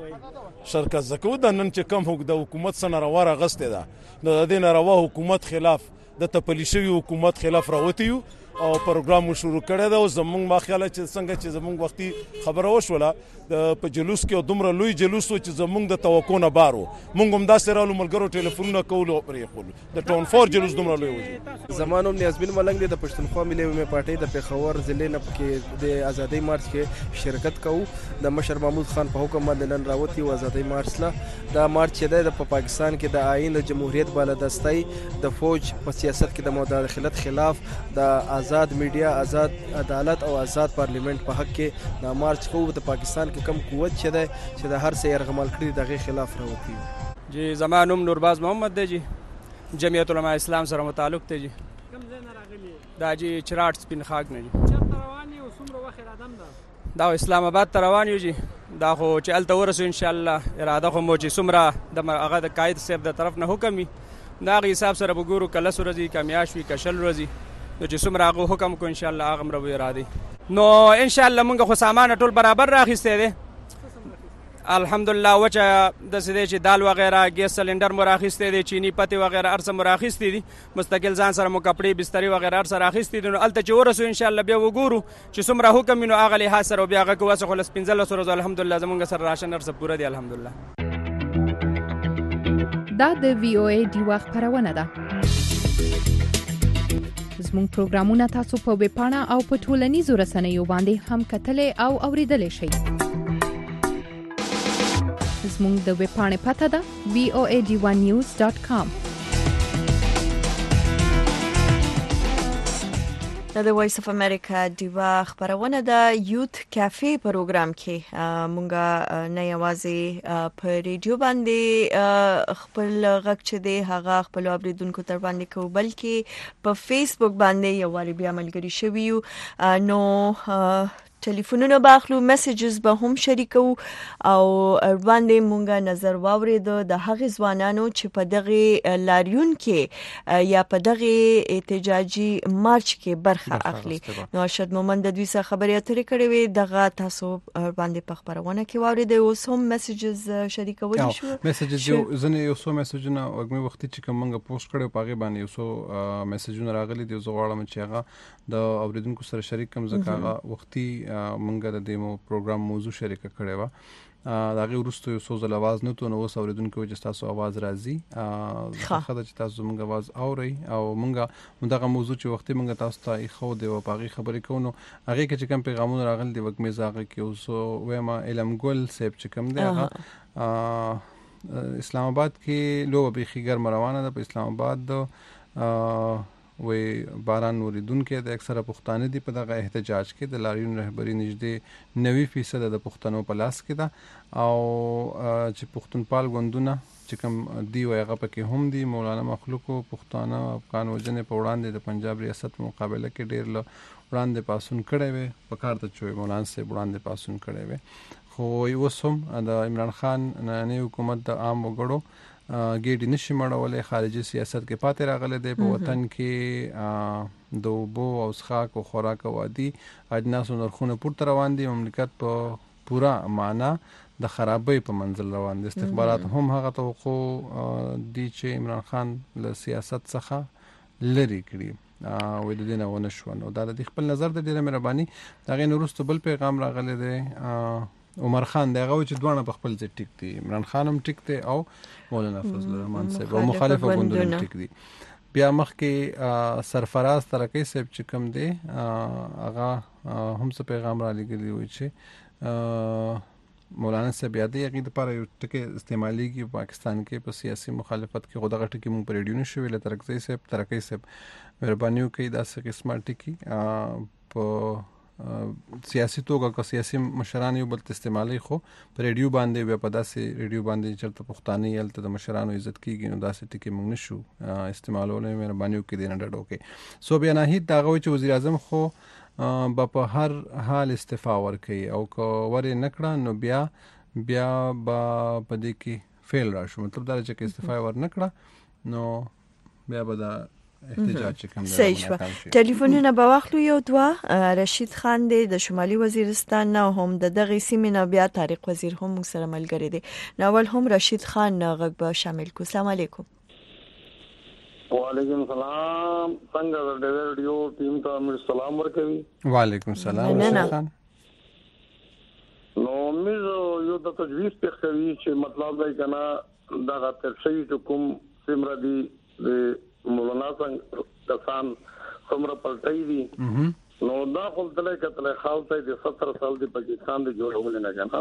نه شرکت زه کوو. د نن چې کوم د حکومت څه ناروا راغستې ده، نو د دې ناروا حکومت خلاف د تپلي شوي حکومت خلاف راوتي یو او پروګرام مو شروع کړی ده. او زمونږ ما خیاله چې څنګه چې زمونږ وختي خبره وشوله په جلوس کې، او دومره لوی جلوس و چې زمونږ د توقع نه بار و. مونږ هم داسې رالو ملګرو ټلیفونونه کولو او پرېښولو. د ټون فور جلوس دومره لوی و. زما نوم نیازبین ملنګ دی، د پښتونخوا ملي عمومي پارټۍ د پېښور ضلع نه کې د ازادۍ مارچ کې شرکت کوو. د مشر محمود خان په حکم باندې نن راوتي و ازادۍ مارچ له. دا مارچ چې دی په پاکستان کې د آئین د جمهوریت بالادستۍ، د فوج په سیاست کې د مداخلت خلاف، د آزاد میډیا، آزاد عدالت او آزاد پارلیمنت په حق کې دا مارچ کوو. د پاکستان کې کم قوت چې دی چې د هر څه یرغمال کړي دغې خلاف راوتي. جی زما نوم نورباز محمد دی جی، جمعیت علماء اسلام سره متعلق دی جی. کوم ځای نه راغلی؟ دا جی چراټ سپین خاک نه جی. چېرته روان یو؟ څومره وخت اراده ده؟ دا اسلام آباد ته روان یو جی. دا خو چې هلته ورسو انشاءالله اراده خو مو چې څومره د هغه د قاید صاحب د طرف نه حکم وي، د هغې حساب سره به ګورو که لس ورځې که میاشت وي که شل ورځې، نو چې څومره هغه حکم کو انشاءالله هغه هم به ارادې. نو انشاءالله مونږ خو سامان ټول برابر راخیستی دی الحمدلله. وچه داسې دی چې دال وغیره، ګیس سلنډر مو راخیستی دی، چینی پتې وغیره هر څه مو راخیستی دي، مستقل ځان سره مو کپړې بسترې وغیره هر څه راخیستی دي. نو هلته چې ورسو انشاءالله بیا وګورو چې څومره حکم وي، نو هغه لحاظ سره بیا هغه کوو. خو لس پنځلس ورځو الحمدلله زمونږ سره راشن هر څه پوره دی الحمدلله. دا د وی او ای ډیوا خپرونه ده. زموږ پروګرامونه تاسو په ویب پاڼه او په ټولنیزو رسنیو باندې هم کتلای او اوریدلای شئ. زموږ د ویب پاڼې پته ده وی او ای ډي ون نیوز ډاټ کام. د وایس اف امریکا ډیوا خبرونه د یوت کافي پروګرام کې مونږه نه یوازې په ریډیو باندې خپل غږ چې دی هغه خپل اوریدونکو تر باندې کوو، بلکې په فیسبوک باندې یو واری بیا ملګری شوي یو. نو ټلیفونونه باخلو، میسیجز به هم شریکو او باندې مونږه نظر واورید د هغه ځوانانو چې په دغه لاریون کې یا په دغه احتجاجي مارچ کې برخه اخلي. نو ارشد مومند د دوی سره خبرې اترې کړې وي، دغه تاسو باندې په خبرونه کې واورید. اوس هم میسیجز شریکول شو. میسیجز یو ځنه یو څو میسیجونه وګمې وخت چې کوم مونږه پوسټ کړو پاغه باندې یو څو میسیجونه راغلي دي. زه غواړم چې هغه د اوریدونکو سره شریک کوم، ځکه هغه وختي منګه د دیمو پروګرام موضوع شریک کړي و. دا غي ورستو یو څو ځل आवाज نه تو نو اوریدونکو چې تاسو आवाज راځي، خاطر چې تاسو موږ आवाज اوري او موږ دغه موضوع چې وختي موږ تاسو ته خو دی او باغی خبرې کوو. هغه کې چې کوم پیغامونه راغلي دی وګ مزاغه کې اوس وېما علم ګل سیب چې کوم دی هغه اسلام آباد کې لو به خيګر مروانه ده. په اسلام آباد د وې باران اوریدون کې د اکثره پښتانه دي په دغه احتجاج کې د لاریون رهبری نږدې نوي فیصد د پښتنو په لاس کې ده او چې پښتونپال غوندونه چې کوم دی وایغه پکې هم دي. مولانا مخلوق پښتانه افغان وجنه په وړاندې د پنجاب ریاست مقابله کې ډیر له وړاندې پاسون کړي وي، په کار ته چوي مولانا سه وړاندې پاسون کړي وي. خو یو سم د عمران خان نه حکومت د عام وګړو ګېډي نشي مړولې، خارجي سیاست کې پاتې راغله دی. په وطن کې د اوبو او څښاک او خوراک او عادي اجناسو نرخونه پورته روان دي. مملکت په پورا معنا د خرابۍ په منزل روان دي. استخبارات هم هغه توقع دي چې عمران خان له سیاست څخه لري کړي او د دې نه ونه شو. نو دا د خپل نظر د ډیره مهرباني دغه نورستو بل پیغام راغلی دی عمر خان دغه چې دوه په خپل ځای ټیک دي، عمران خان هم ټیک دی او مولانا فضل الرحمن صاحب او مخالفه ګوندونه ټیک دي. بیا مخکې سرفراز ترکی صاحب چې کوم دی هغه هم څه پیغام را لګلی وي چې مولانا صاحب یادې هغې دپاره یو ټکی استعمالیږي په پاکستان کې په سیاسي مخالفت کې، خو دغه ټکي مونږ په ریډیو نشو ویلی. ترکزی صاحب ترکی صاحب مهرباني وکړئ داسې قسمه ټکي په سیاسي توګه که سیاسي مشران یو بل ته استعمالوي خو په ریډیو باندې بیا په داسې ریډیو باندې چېرته پښتانه یې هلته د مشرانو عزت کېږي نو داسې ټکي مونږ نشو استعمالولی. مهرباني وکړئ دې نه ډډه وکړئ. سو بیا ناهید د هغه وایي چې وزیر اعظم خو با په هر حال استعفا ورکوي او که ورې نه کړه نو بیا بیا به په دې کې فیل راشو. مطلب دا چې که استعفا ور نه کړه نو بیا به دا احتجاج چې کوم دی. صحیح شو. ټلیفونونه به واخلو یو دوه. رشید خان دی د شمالي وزیرستان نه، هم د دغه سیمې نه، بیا طارق وزیر هم موږ سره ملګری دی. نو اول هم رشید خان غږ به شامل کو. السلام علیکم. وعلیکم السلام. څنګه د ریډیو ټیم ته موږ سلام ورکوي. وعلیکم السلام رشید خان. نو موږ یو د تجویز په کوي چې مطلب دی کنه دا تر شي چې کوم سیمره دی د مولانا څنګه کسان څومره پلټي دي نو دا خپل دلته کتل خالصه د ستر سال د پاکستان د جوړول نه کنه.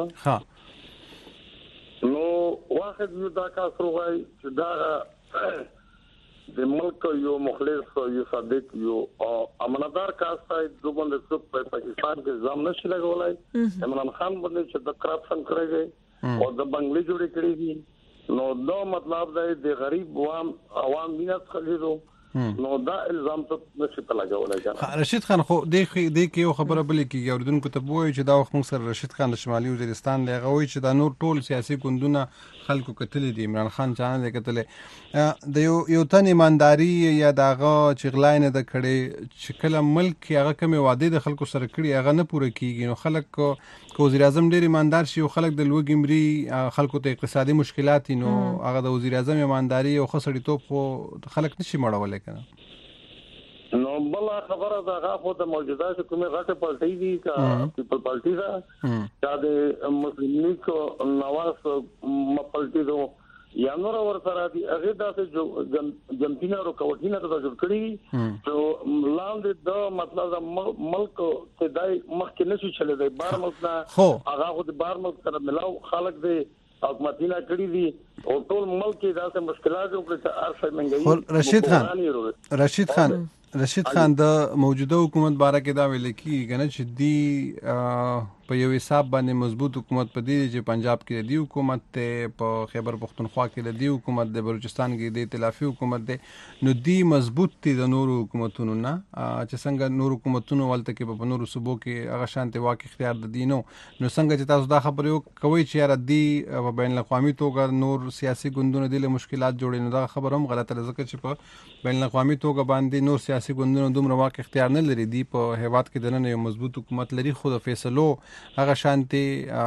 ها نو واحد یو دا کا سروای چې دا د ملک یو مخلص یو صادق یو امانتدار کاسای د باندې څوک په پاکستان کې ځام نشي لګولای. عمران خان باندې چې د کرپشن کړی او د بنگلې جوړې کړې دي نو دا مطلب دی د غریب عوام عوام مینت خلیدو نو دا الزام ته نشي لګولای. رشید خان خو د دې کې یو خبره بلې کېږي اوریدونکو ته وایي چې دا وخت موږ سره رشید خان د شمالي وزیرستان دی، هغه وایي چې دا نور ټول سیاسي ګوندونه خلکو کتلی دي، عمران خان چانه دی کتلی. د یو یو تن ایمانداري یا د هغه چې غلا نه ده کړې چې کله ملک کې هغه کومې وعدې د خلکو سره کړي هغه نه پوره کېږي نو خلک که وزیر اعظم ډېر ایماندار شي او خلک د لوږې مري خلکو ته اقتصادي مشکلات نو هغه د وزیر اعظم ایمانداري او ښه سړیتوب خو خلک نشي مړولی که نه. نو بل خبره دا هغه خو د موجوده حکومت غټه پارټي دي کا پیپل پارټي دا چې د مسلم لیگ نواز مپلټي دو یا نور ور سره دي هغه داسې جنتینا رو کوټینا ته جوړ کړی چې لاندې دا مطلب د ملک ته دای مخکې نشي چلے دی بار ملک نه هغه خو د بار ملک سره ملاو خلک دی حکومتینا کړی دي او ټول ملک کې داسې مشکلات جوړ کړي چې ارشد منګي. رشید خان رشید خان رشید خان د موجوده حکومت باره کې دا ویل کېږي کنه چې دی په یو حساب باندې مضبوط حکومت په دې چې پنجاب کې دی حکومت ته، په خیبر پختونخوا کې دی حکومت دی، بلوچستان کې دی ائتلافي حکومت دی نو دی مضبوط دي د نورو حکومتونو نه چې څنګه نور حکومتونو ولته کې په نورو صوبو کې هغه شانتي واقع اختیار د دینو نو څنګه چې تاسو دا خبرې کوي چې یاره دی په بین الاقوامي توګه نور سیاسي ګوندونه دي له مشکلات جوړي نو دا خبره هم غلطه ده ځکه چې په بین الاقوامي توګه باندې نور سیاسي ګوندونه دومره واقع اختیار نه لري. دی په هیواد کې دنه یو مضبوط حکومت لري خو د فیصلو هغه شانتي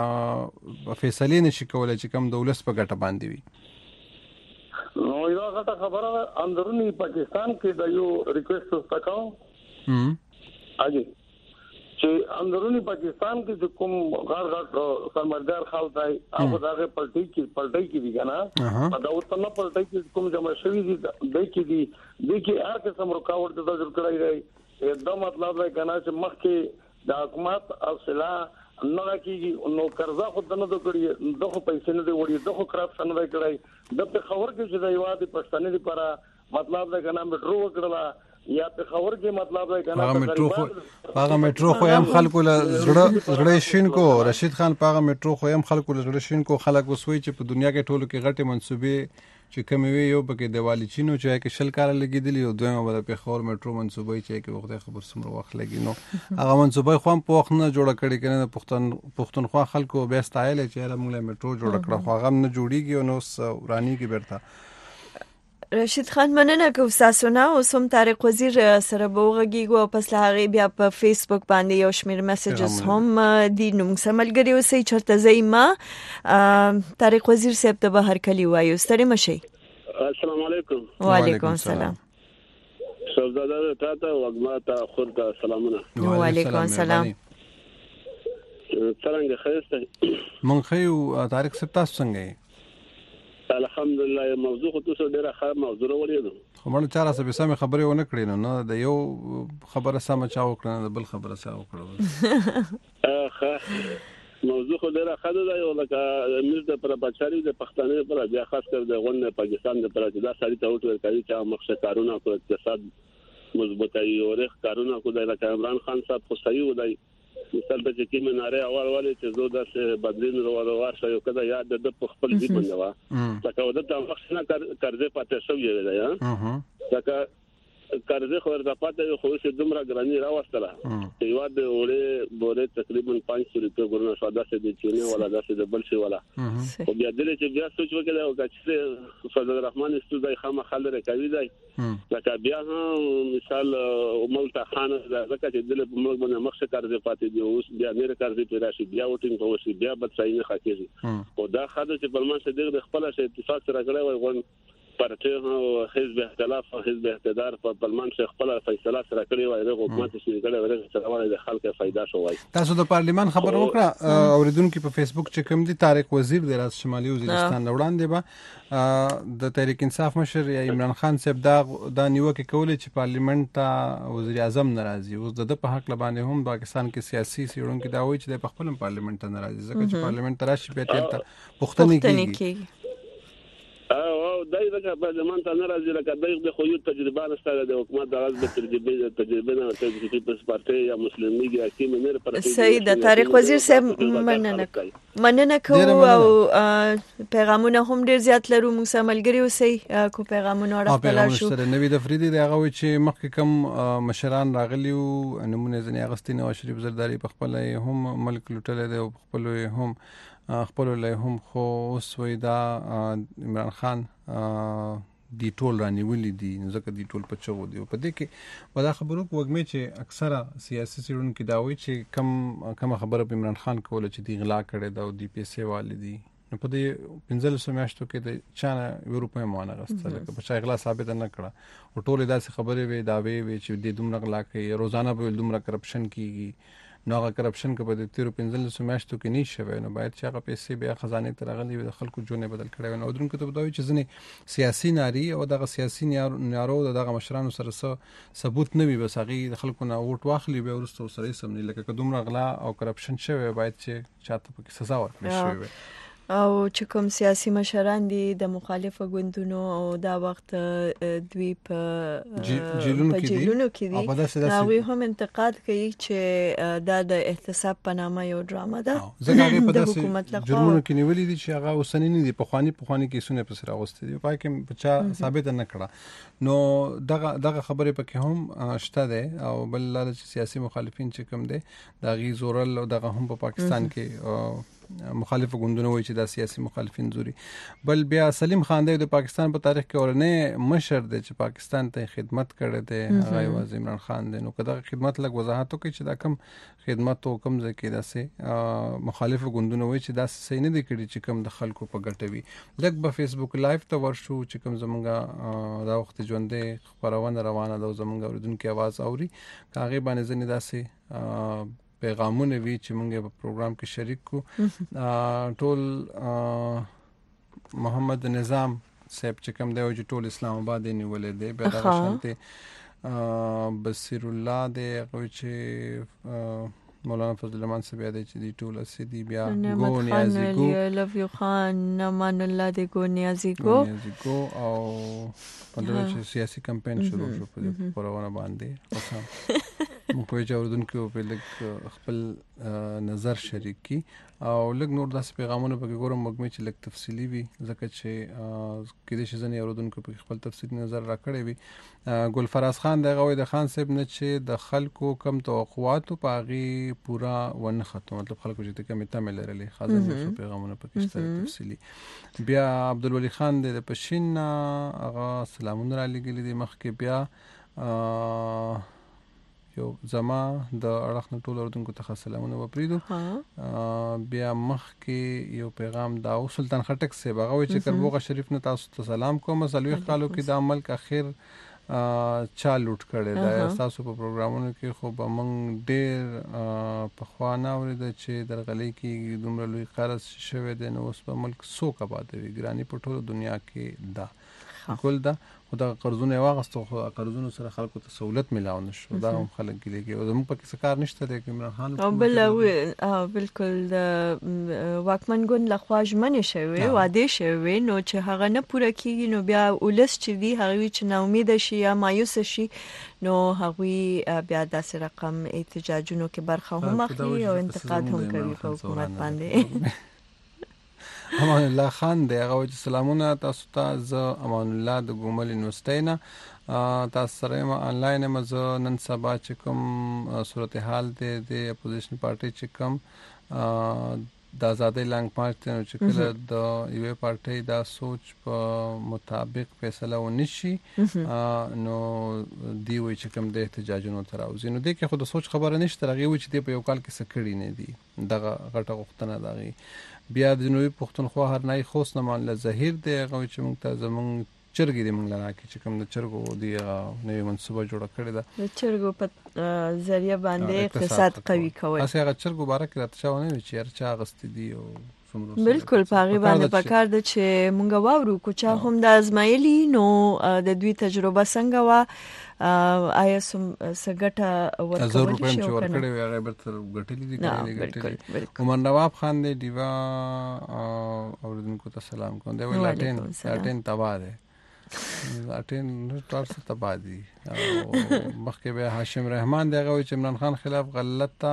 فیصلې نشي کولای چې کوم د ولس په ګټه باندې وي. نو یو غټه خبره اندرونی پاکستان کې د یو ریکوست وکاو هم اجي چې اندرونی پاکستان کې د کوم غار غار سرمایدار خلک دی هغه دغه پلټي کې پلټي کې دي کنه دا اوس نه پلټي کې کوم جمع شوی دي د کې دي د کې هر قسم رکاوټ د جوړ کړی دی. دا مطلب دی کنه چې مخکې د حکومت اصله نه کیږي نو قرضه خو دنه د کړی دغه پیسې نه دی وړي دغه کرپشن نه کړی د په خبر کې چې د یوادي پښتنې لپاره مطلب دا کنه میټرو وکړه یا په خبر کې مطلب دا کنه هغه میټرو خو هغه میټرو خو هم خلکو له زړه زړه شین کو رشید خان هغه میټرو خو هم خلکو له زړه شین کو خلک وسوي چې په دنیا کې ټولو کې غټه منسوبې چې کومې وي یو پکې دیوالی چینو چې کې شل کال لګیدلی او دویمه بل په خور میټرو منسوبې چې کې وخت خبر سمره وخت لګی نو هغه منسوبې خو هم په وخت نه جوړ کړي کنه پښتون پښتونخوا خلکو به استایل چې موږ له میټرو جوړ کړو خو هغه نه جوړیږي نو ورانی کې برته. رشید خان مننه که تاسو نه اوس هم طارق وزیر سره بوغږیږو او پس له هغې بیا په فیسبوک باندې یو شمېر میسیجز هم دي نو موږ سره ملګري اوسئ چېرته ځئ ما طارق وزیر صاحب ته به هرکلي وایو ستړي مه شئ. السلام علیکم. وعلیکم السلام. شهزاده تا ته وګما ته خور ته سلامونه. وعلیکم السلام. څنګه خیرسته؟ مونږ خو طارق صاحب تاسو څنګه یې؟ الحمدلله موضوع خو تاسو ډیره ښه موضوع ولیدو. خو مړ چاره سبه سمې خبرې ونه کړې نو نه د یو خبره سم چا وکړه د بل خبره سم وکړه. ښه موضوع خو ډیره ښه ده یو لکه امیر د پر بچاری د پښتنې پر بیا خاص کر د غون پاکستان د پر دا سړی ته وټ ورکړي چې مخشه کارونه کو اقتصاد مضبوطي او رخ کارونه کو د عمران خان صاحب خو صحیح ودی مثال ته چې کیمه ناره اول ولې چې زو داسې بدلین ورو ورشه یو کده یاد د خپل دی باندې وا لکه ودته مخنه قرضې پاتې شوې ده یا لکه قرضې خو ورته پاتې خو چې دومره ګرانی راوستله چې یو د وړې بورې تقریبا پنځه سوه روپیا ګورنه ساده سي دي چونه ولا داسې د بل شي ولا خو بیا دلته چې بیا سوچ وکړه او چې فضل الرحمن استودای خامہ خلره کوي دی لکه بیا مثال مولتا خان زکه چې دل په موږ باندې مخشه قرضې پاتې دي اوس بیا نه قرضې پیرا شي بیا وټینګ په وشي بیا بد ځای نه خاطري او دا خاطر چې په منځ کې د خپل شي اتفاق سره کړی وای غون پارټي او حزب اختلاف او حزب اقتدار په پرلمان څخه خپل فیصله سره کړی وای د حکومت شي کړی وای چې راوړي د خلکو فائدہ شو وای. تاسو د پارلیمان خبر وکړه اوریدونکو په فیسبوک چې کوم دي طارق وزیر د راز شمالي وزیرستان وړاندې به د تحریک انصاف مشر یا عمران خان صاحب دا د نیوکه کولې چې پارلیمنت ته وزیر اعظم ناراضي اوس د په حق لبانې هم پاکستان کې سیاسي سیړونکو دا وایي چې د خپل پارلیمنت ته ناراضي ځکه چې پارلیمنت راشي به تلته پښتني کېږي او دای دغه پارلمان ته ناراضي لکه دغه خو یو تجربه نشته د حکومت د غږ تجربه تجربه نه تجربه په پارټي یا مسلم لیگ یا کی منیر پر صحیح د طارق وزیر صاحب مننه مننه کوم او پیغامونه هم ډیر زیات لرو موږ سره ملګری اوسئ کو پیغامونه راغلا شو د نوی د فریدي دغه وی چې مخکې کم مشران راغلی او نمونه ځنی اغستینه او شریف زرداری په خپل هم ملک لټل دی او خپل هم خپل له هم خو سوی دا عمران خان دی ټول رانیولې دي ځکه دی ټول په چغو دی په دې کې ودا خبرو وګمې چې اکثره سیاسي سیرون کې دا وایي چې کم کم خبره په عمران خان کوله چې دی غلا کړي دا او دی پیسې والدي نو په دې پنځل سو میاشتو کې د چانه یورپي مونه غسته لکه په چا غلا ثابت نه کړه او ټول داسې خبره وي دا وی چې د دومره غلا کوي روزانه به دومره کرپشن کیږي نو هغه کرپشن کې په دې تیرو پنځل سو میاشتو کې نه شوی نو باید چې هغه پیسې بیا خزانه ته راغلي وي د خلکو جونې بدل کړي نو درونکو ته بدوي چې ځنې سیاسي ناری او دغه سیاسي نارو دغه مشرانو سره ثبوت نه وي بس هغه د خلکو نه ووټ واخلي به ورسته سره سم نه لکه کوم غلا او کرپشن شوی باید چې چاته په سزا ورکړي شوی او چې کوم سیاسي مشران دي د مخالفه ګوندونو او دا وخت دوی په جیلونو کې دي نو هم انتقاد کوي چې دا د احتساب په نامه یو ډرامه ده ځکه په داسې جرمونو کې نیولې دي چې هغه اوسنی نه دي په خواني په خواني کې سونه پس راغستې دي پای کې په چا ثابت نه کړه نو دغه دغه خبره پکې هم شته ده او بل لاره چې سیاسي مخالفین چې کوم دي دا غي زورل او دغه هم په پاکستان کې مخالف غوندونه وایي چې دا سیاسي مخالفین زوري بل بیا سلیم خان دی د پاکستان په تاریخ کې ورنه مشر دی چې پاکستان ته خدمت کړی دی هغه واز عمران خان دی نو کدا خدمت لګ وضاحت وکړي چې دا کم خدمت او کم ځکه داسې مخالف غوندونه وایي چې دا صحیح نه دی کړی چې کم د خلکو په ګټوي لګ په فیسبوک لایو ته ورشو چې کم زمونږه دا وخت ژوندې خبرونه روانه ده زمونږ اوریدونکو आवाज اوري کاغه باندې ځنې داسې پیغامونه وی چې موږ په پروګرام کې شریک کو ټول محمد نظام صاحب چې کوم دی او ټول اسلام آباد نیولې دی به دا شانته بصیر الله دی او چې مولانا فضل الرحمن صاحب دی چې دی ټول اسدی بیا ګو نیازی ګو لوف یو خان نمان الله دی ګو نیازی ګو نیازی ګو او په دغه سیاسي کمپاین شروع شو په پروانه باندې مو په جوړدونکو په لګ خپل نظر شریک کی او لګ نور داس پیغامونه په ګورم مګمې چې لګ تفصیلی وي ځکه چې کله چې ځنې اوردونکو په خپل تفصیلی نظر راکړی وي ګلفراز خان دغه وي د خان صاحب نه چې د خلکو کم توقعات په هغه پورا ونه ختم مطلب خلکو چې کومه تمه لرلې خاصه پیغامونه په کې تفصیلی بیا عبدالولی خان د پښین هغه سلامونه را لګیلي د مخ کې بیا یو زما د اړخ نه ټول اردوونکو ته سلامونه وپریدو بیا مخ کې یو پیغام دا سلطان خټک سے بغوي چې کربوغه شریف نه تاسو ته سلام کوم سلوي خلکو کې د عمل اخر چا لوټ کړي دا تاسو په پروګرامونو کې خو به مونږ ډېر په خوانه ورید چې درغلي کې دومره لوی قرض شوه د نو اوس په ملک سوک آباد وي ګرانی په ټول دنیا کې دا کول دا خدا قرضونه واغستو خو قرضونو سره خلکو ته سہولت ملاو نشو دا هم خلک ګلېږي او زموږ په کې کار نشته د عمران خان او بل بالکل د واکمن ګوند لخوا ژمنه شوی واده شوی نو چې هغه نه پوره کیږي نو بیا ولس چې دی هغه چې نا امید شي یا مایوس شي نو هغه بیا داسې رقم احتجاجونو کې برخه هم اخلي او انتقاد هم کوي په حکومت باندې امان الله خان دی هغه چې سلامونه تاسو ته ز امان الله د ګومل یونیورسيټي نه تاسو سره ما انلاین مزه نن سبا چې کوم صورتحال دی د اپوزیشن پارټي چې کوم د آزادۍ لنګ مارچ ته چې کله د یو پارټي دا سوچ په مطابق فیصله ونشي نو دی وی چې کوم د احتجاجونو تر اوځي نو د کې خود سوچ خبره نشته راغي چې د په یو کال کې سکړی نه دی دغه غټه غوښتنه داغي بیا د جنوبي پښتونخوا هرنای خوست نمان له ظهیر دی هغه چې موږ ته زمونږ چرګې دی موږ لاره کې چې کوم د چرګو دی نوې منصوبه جوړه کړې ده د چرګو په ذریعہ باندې اقتصاد قوي کول اسه هغه چرګو بارک راته چاونه وی چې هر چا غستې دی او بالکل پاغي باندې پکار د چې مونږ واورو کو چا هم د ازمایلی نو د دوی تجربه څنګه وا آیا سم سګټه ورکول شي چې ورکړې وي هغه تر غټلې دي کړې عمر نواب خان دی دیوا اوردونکو ته سلام کوم دی ولټین لاټین تبا دی لاټین تر څه تبا دی مخکې به هاشم رحمان دی هغه چې عمران خان خلاف غلطه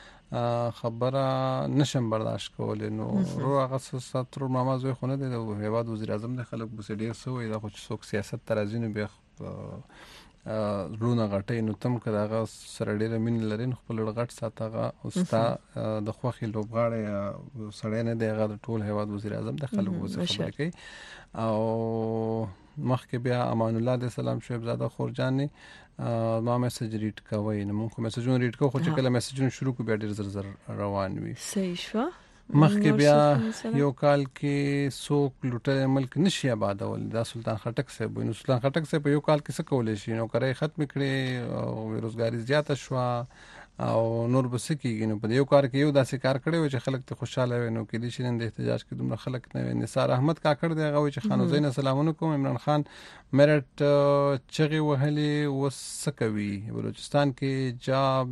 خبره نشم برداشت کولای نو رو هغه ستر نماز وي خونه د هیواد وزیر اعظم د خلک بس ډیر سوې دا خو څوک سیاست ترازینو به رونه غټي نو تم کړه سره ډیر مين لرین خپل غټ ساتهغه اوستا د خوخي لوبغاړي سړی نه دی هغه ټول هیواد وزیر اعظم د خلکو وزیر خبرې کوي او مخکې بیا امان الله د سلام شعیب زاده خورجان ما میسج ریډ کوي نو موږ میسجونه ریډ کوو خو چې کله میسجونه شروع کو بیا ډیر زر زر روان وي صحیح شو مخکې بیا یو کال کې څوک لوټه ملک نشي آبادول دا سلطان خټک صاحب نو سلطان خټک صاحب یو کال کې څه کولای شي نو کرای ختم کړي او بیروزګاری زیاته شو او نور بس کېږي نو په یو کار کې یو داسې کار کړی و چې خلک ته خوشاله وي نو کې دي چې د احتجاج کې دومره خلک نه نثار احمد کاکړ دی هغه چې خان حسین سلامونه کوم عمران خان میرټ چغي وهلي وسکوي بلوچستان کې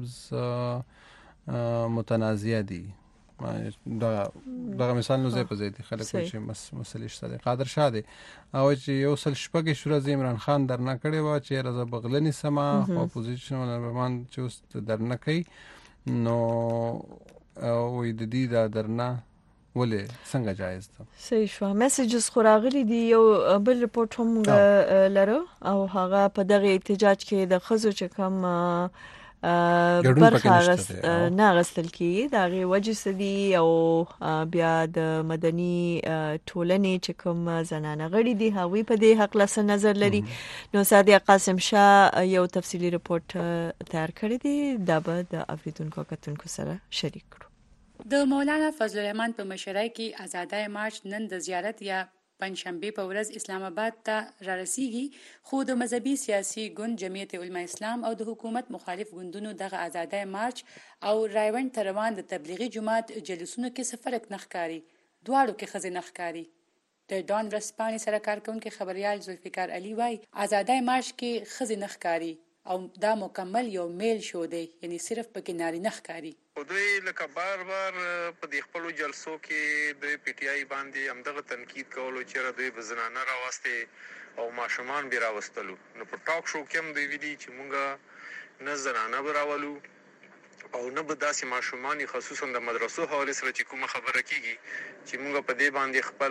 جابز متنازعه دي دا دا مثال نو زه په زیاتي خلک چې مسلې شته قادر شاه دی او چې یو سل شپږ شورا عمران خان درنه کړي و چې رضا بغلنی سما اپوزیشن ولرمان چې درنه کوي نو او د دې دا درنه ولې څنګه جایز ده صحیح شو میسجز خراغلی دی یو بل رپورت هم لرو او هغه په دغه احتجاج کې د خزو چې کوم برخه غس نه غسل کی دا غي وجه سدي او بیا د مدني ټولنې چې کوم زنانه غړي دي هغوی په دې حق له نظر لري نو سادیا قاسم شاه یو تفصیلی رپورت تیار کړی دی دا به د افریدونکو کتونکو سره شریک کړو د مولانا فضل الرحمن په مشرۍ کې آزادای مارچ نن د زیارت یا پنځشنبه په ورځ اسلام آباد ته را رسیږي خو د مذهبي سیاسي ګوند جمعیت علماء اسلام او د حکومت مخالف ګوندونو دغه آزادای مارچ او رایوند تروان د تبلیغي جماعت جلوسونو کې څه فرق نه ښکاري دواړو کې ښځې نه ښکاري د ډان ورځپاڼې سره کارکونکي خبريال ذوالفقار علي وایي آزادای مارچ کې ښځې نه ښکاري او دا مکمل یو میل شو دی یعنی صرف پکې نارینه ښکاري دوی لکه بار بار په دې خپل جلسو کې دوی پی ټی آی باندې همدغه تنقید کولو چې دوی به زنانه راوستي او ماشومان به راوستلو نو په ټاک شو کې هم دوی ویلي چې مونږه نه زنانه براولو او نه به داسې ماشومان خصوصا د مدرسو حواله سره چې کومه خبره کیږي چې موږ په دې باندې خپل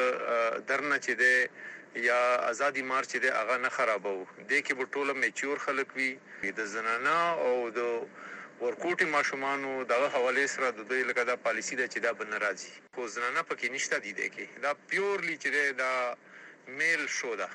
درنه چې ده یا ازادي مارچ دې هغه نه خرابو دې کې به ټوله میچور خلک وي د زنانه او د ورکوټي ماشومانو دغه حواله سره د دوی لکه دا پالیسی ده چې دا بن راځي خو زنانه پکې نشته دي دې کې دا پیورلی چې دا میل شو ده.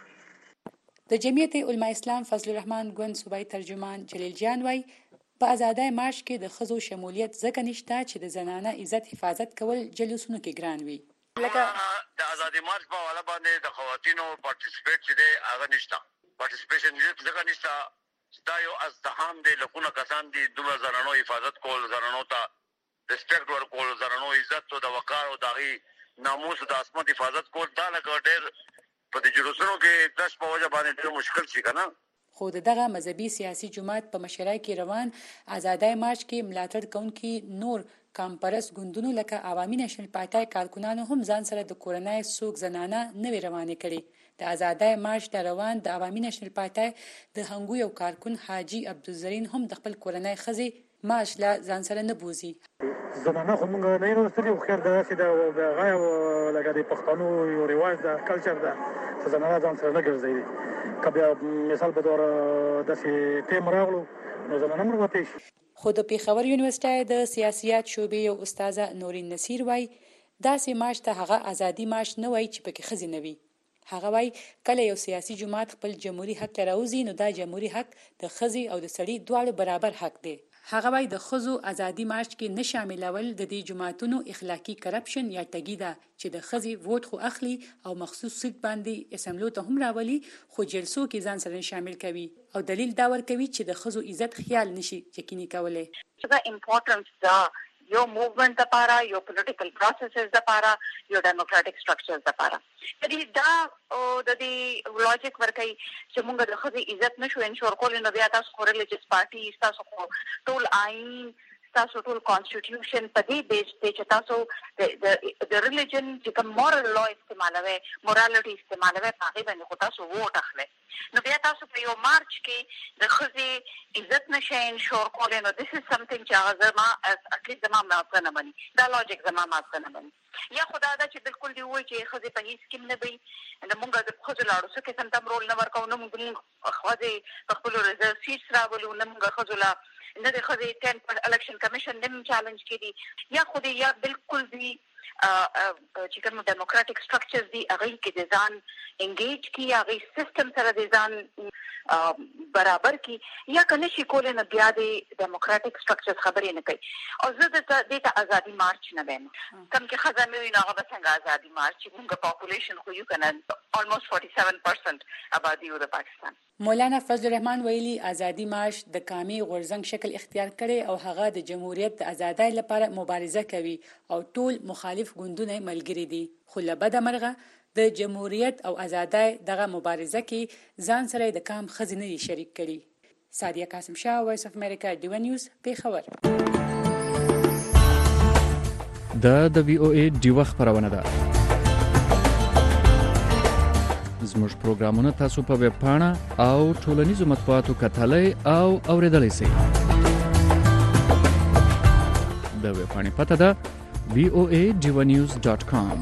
د جمعیت علماء اسلام فضل الرحمن ګوند صوبایي ترجمان جلیل جان وای په آزادای مارچ کې د ښځو شمولیت ځکه نشته چې د زنانه عزت حفاظت کول جلوسونو کې ګران وي. لکه د آزادی مارچ په حواله باندې د خواتینو پارټیسپیټ چې دی هغه نشته پارټیسپیشن یې ځکه نشته دا یو ازدحام دی لکونه کسان دي دوه زنانو حفاظت کول زنانو ته ریسپیکټ ورکول زنانو عزت او د وقار او د ناموس او د عصمت حفاظت کول دا لکه ډېر په دې جلوسونو کې داس په وجه باندې ډېر مشکل شي کنه. خو دغه مذهبي سیاسي جماعت په مشرۍ کې روان آزادای مارچ کې ملاتړ کوونکي نور کامپرس ګوندونو لکه عوامي نېشنل پارټي کارکونانو هم ځان سره د کورنۍ سوق زنانه نوې روانې کړي. د آزادای مارچ د روان د عوامي نېشنل پارټي د هنګو یو کارکون حاجی عبدالزرین هم د خپل کورنۍ خزي مارچ لا ځان سره نه بوزي. زنانه خو موږ نه یو ستړي خو خیر دا چې د غایو لکه د پښتنو یو رواج دا کلچر دا زنانه ځان سره نه ګرځي کبه مثال به تور داسې ټیم راغلو نو زنانه موږ وته شي. خو د پیښور یونیورسيټي د سیاسيات شعبې یو استاد نورین نصیر وای داسې مارچ ته هغه ازادي مارچ نه وای چې پکې خزي نه وي. هغه وای کله یو سیاسي جماعت خپل جمهوریت حق راوځي نو دا جمهوریت حق د خزي او د سړي دواړو برابر حق دی. هغه وای د خزو ازادي مارچ کې نه شاملول د دې جماعتونو اخلاقی کرپشن یا ټګي ده چې د خزي ووټ خو اخلي او مخصوص سیټ باندې اسمبلو ته هم راولي خو جلسو کې ځان سره شامل کوي او دلیل دا ورکوي چې د خزو عزت خیال نشي یقیني کولای. دا امپورټنس دا یو موومنت لپاره یو پولیټیکل پروسسز لپاره یو ډیموکراټک سټرکچرز لپاره دې دا د دې لوجیک ورکوي چې موږ د خزي عزت نشو انشور کول نو بیا تاسو ریلیجیس پارټي تاسو ټول آئین تاسو ټول کانسټیټیوشن په دې بیس ته چې تاسو د ریلیجن چې کوم مورال لا استعمالوي مورالټي استعمالوي هغه باندې خو تاسو ووټ اخلئ نو بیا تاسو په یو مارچ کې د خزي عزت نشئ انشور کولای نو this is something چې هغه زما اټلیسټ زما ماته نه بني دا لوجیک زما ماته نه بني یا خدا دا چې بالکل دی وای چې خزي په هیڅ کې نه وي نو موږ د خزو لاړو څه کې سم تم رول نه ورکو نو موږ خزي په خپل ریزرو سیټس راولو نو موږ خزو لا نه د خزي ټن پر الیکشن کمیشن نیم چیلنج کړي یا خو دې یا بالکل دی چې کوم ډیموکراټک سټرکچرز دی هغه کې د ځان انګیج کی هغه سیستم سره د ځان برابر کی یا کنه شي کولای نه بیا د ډیموکراټک سټرکچرز خبرې نه کوي او زه د دې ته ازادي مارچ نه وایم کوم کې خزانه وي نه هغه څنګه ازادي مارچ موږ پاپولیشن خو یو کنه almost forty-seven percent آبادی د پاکستان. مولانا فضل الرحمن ویلي ازادي مارچ د کامي غورځنګ شکل اختیار کړي او هغه د جمهوریت د ازادۍ لپاره مبارزه کوي او ټول مخالف ګوندونه ملګري دي خو له بده مرغه د جمهوریت او ازادۍ دغه مبارزه کې ځان سره د کام خزینه شریک کړي. سادیه قاسم شاه وایس اف امریکا ډیو نیوز پیښور. د د وی او ای ډیو خبرونه ده. زموږ پروګرامونه تاسو په ویب پاڼه او ټولنیزو مطبوعاتو کتلای او اوریدلای شئ. د ویب پاڼې پته ده وی او ای ډیو نیوز ډاټ کام.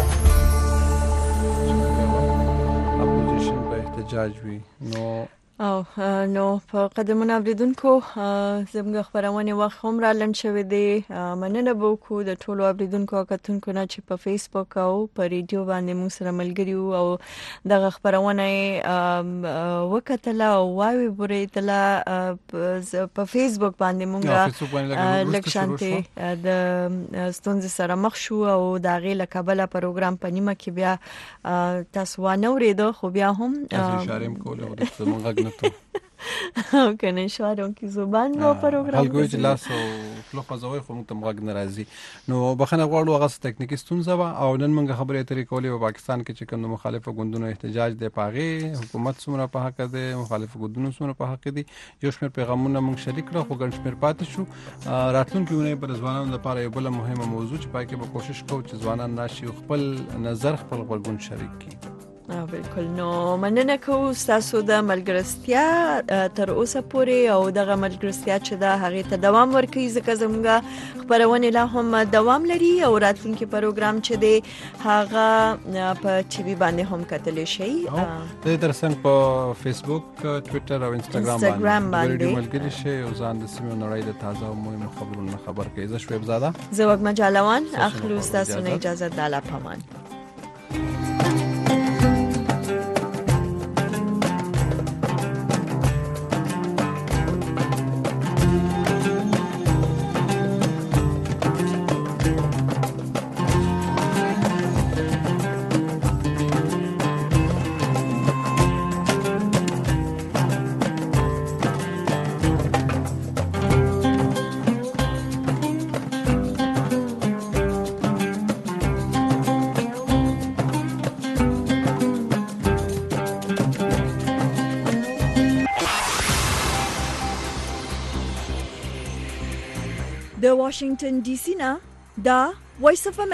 اپوزیشن په احتجاج وی نو او نو په قدمونو اوریدونکو زموږ خبرونه وخت هم را لند شوې دي مننه وکړو د ټولو اوریدونکو کتونکو نه چې په فیسبوک او په ریډیو باندې موږ سره ملګری او دغه خبرونه وکټله او واوی بریدله په فیسبوک باندې موږ لکشانته د ستونزې سره مخ شو او دا غي لکبله پروګرام په نیمه کې بیا تاسو وانه ورېدو خو بیا هم اشاره کوله او څنګه او کنه اشاره کی زبان نو پروګرام هغه چې لاس او خپل خزوي خو موږ تمغه ناراضي نو بخنه غواړو هغه ټیکنیکی ستونزه او نن موږ خبرې اترې کولې په پاکستان کې چې کوم مخالفه ګوندونو احتجاج دی پاغه حکومت څومره په حق ده مخالفه ګوندونو څومره په حق دي یو شمېر پیغامونه موږ شریک کړو خو ګڼ شمېر پاتې شو راتلونکي ونه پر ځوانانو لپاره یو بل مهمه موضوع چې پای کې به کوشش کوو چې ځوانان ناشي خپل نظر خپل غوږون شریک کړي. بالکل. نو مننه کوم تاسو د ملګرتیا تر اوسه پورې او دغه ملګرتیا چې دا هغه ته دوام ورکړي ځکه زموږه خبرونه لا هم دوام لري او راتلونکي پروګرام چې دی هغه په ټي وي باندې هم کتل شي. د درسنګ په فیسبوک، ټوئیټر او انستګرام باندې ملګری شي او ځان د سیمې نړۍ د تازه او مهمو خبرونو خبر کوي. زه شویب زاده زه وګما جالوان اخلو تاسو نه اجازه د الله پامان. د واشنگټن ډي سي نه دا وایس اف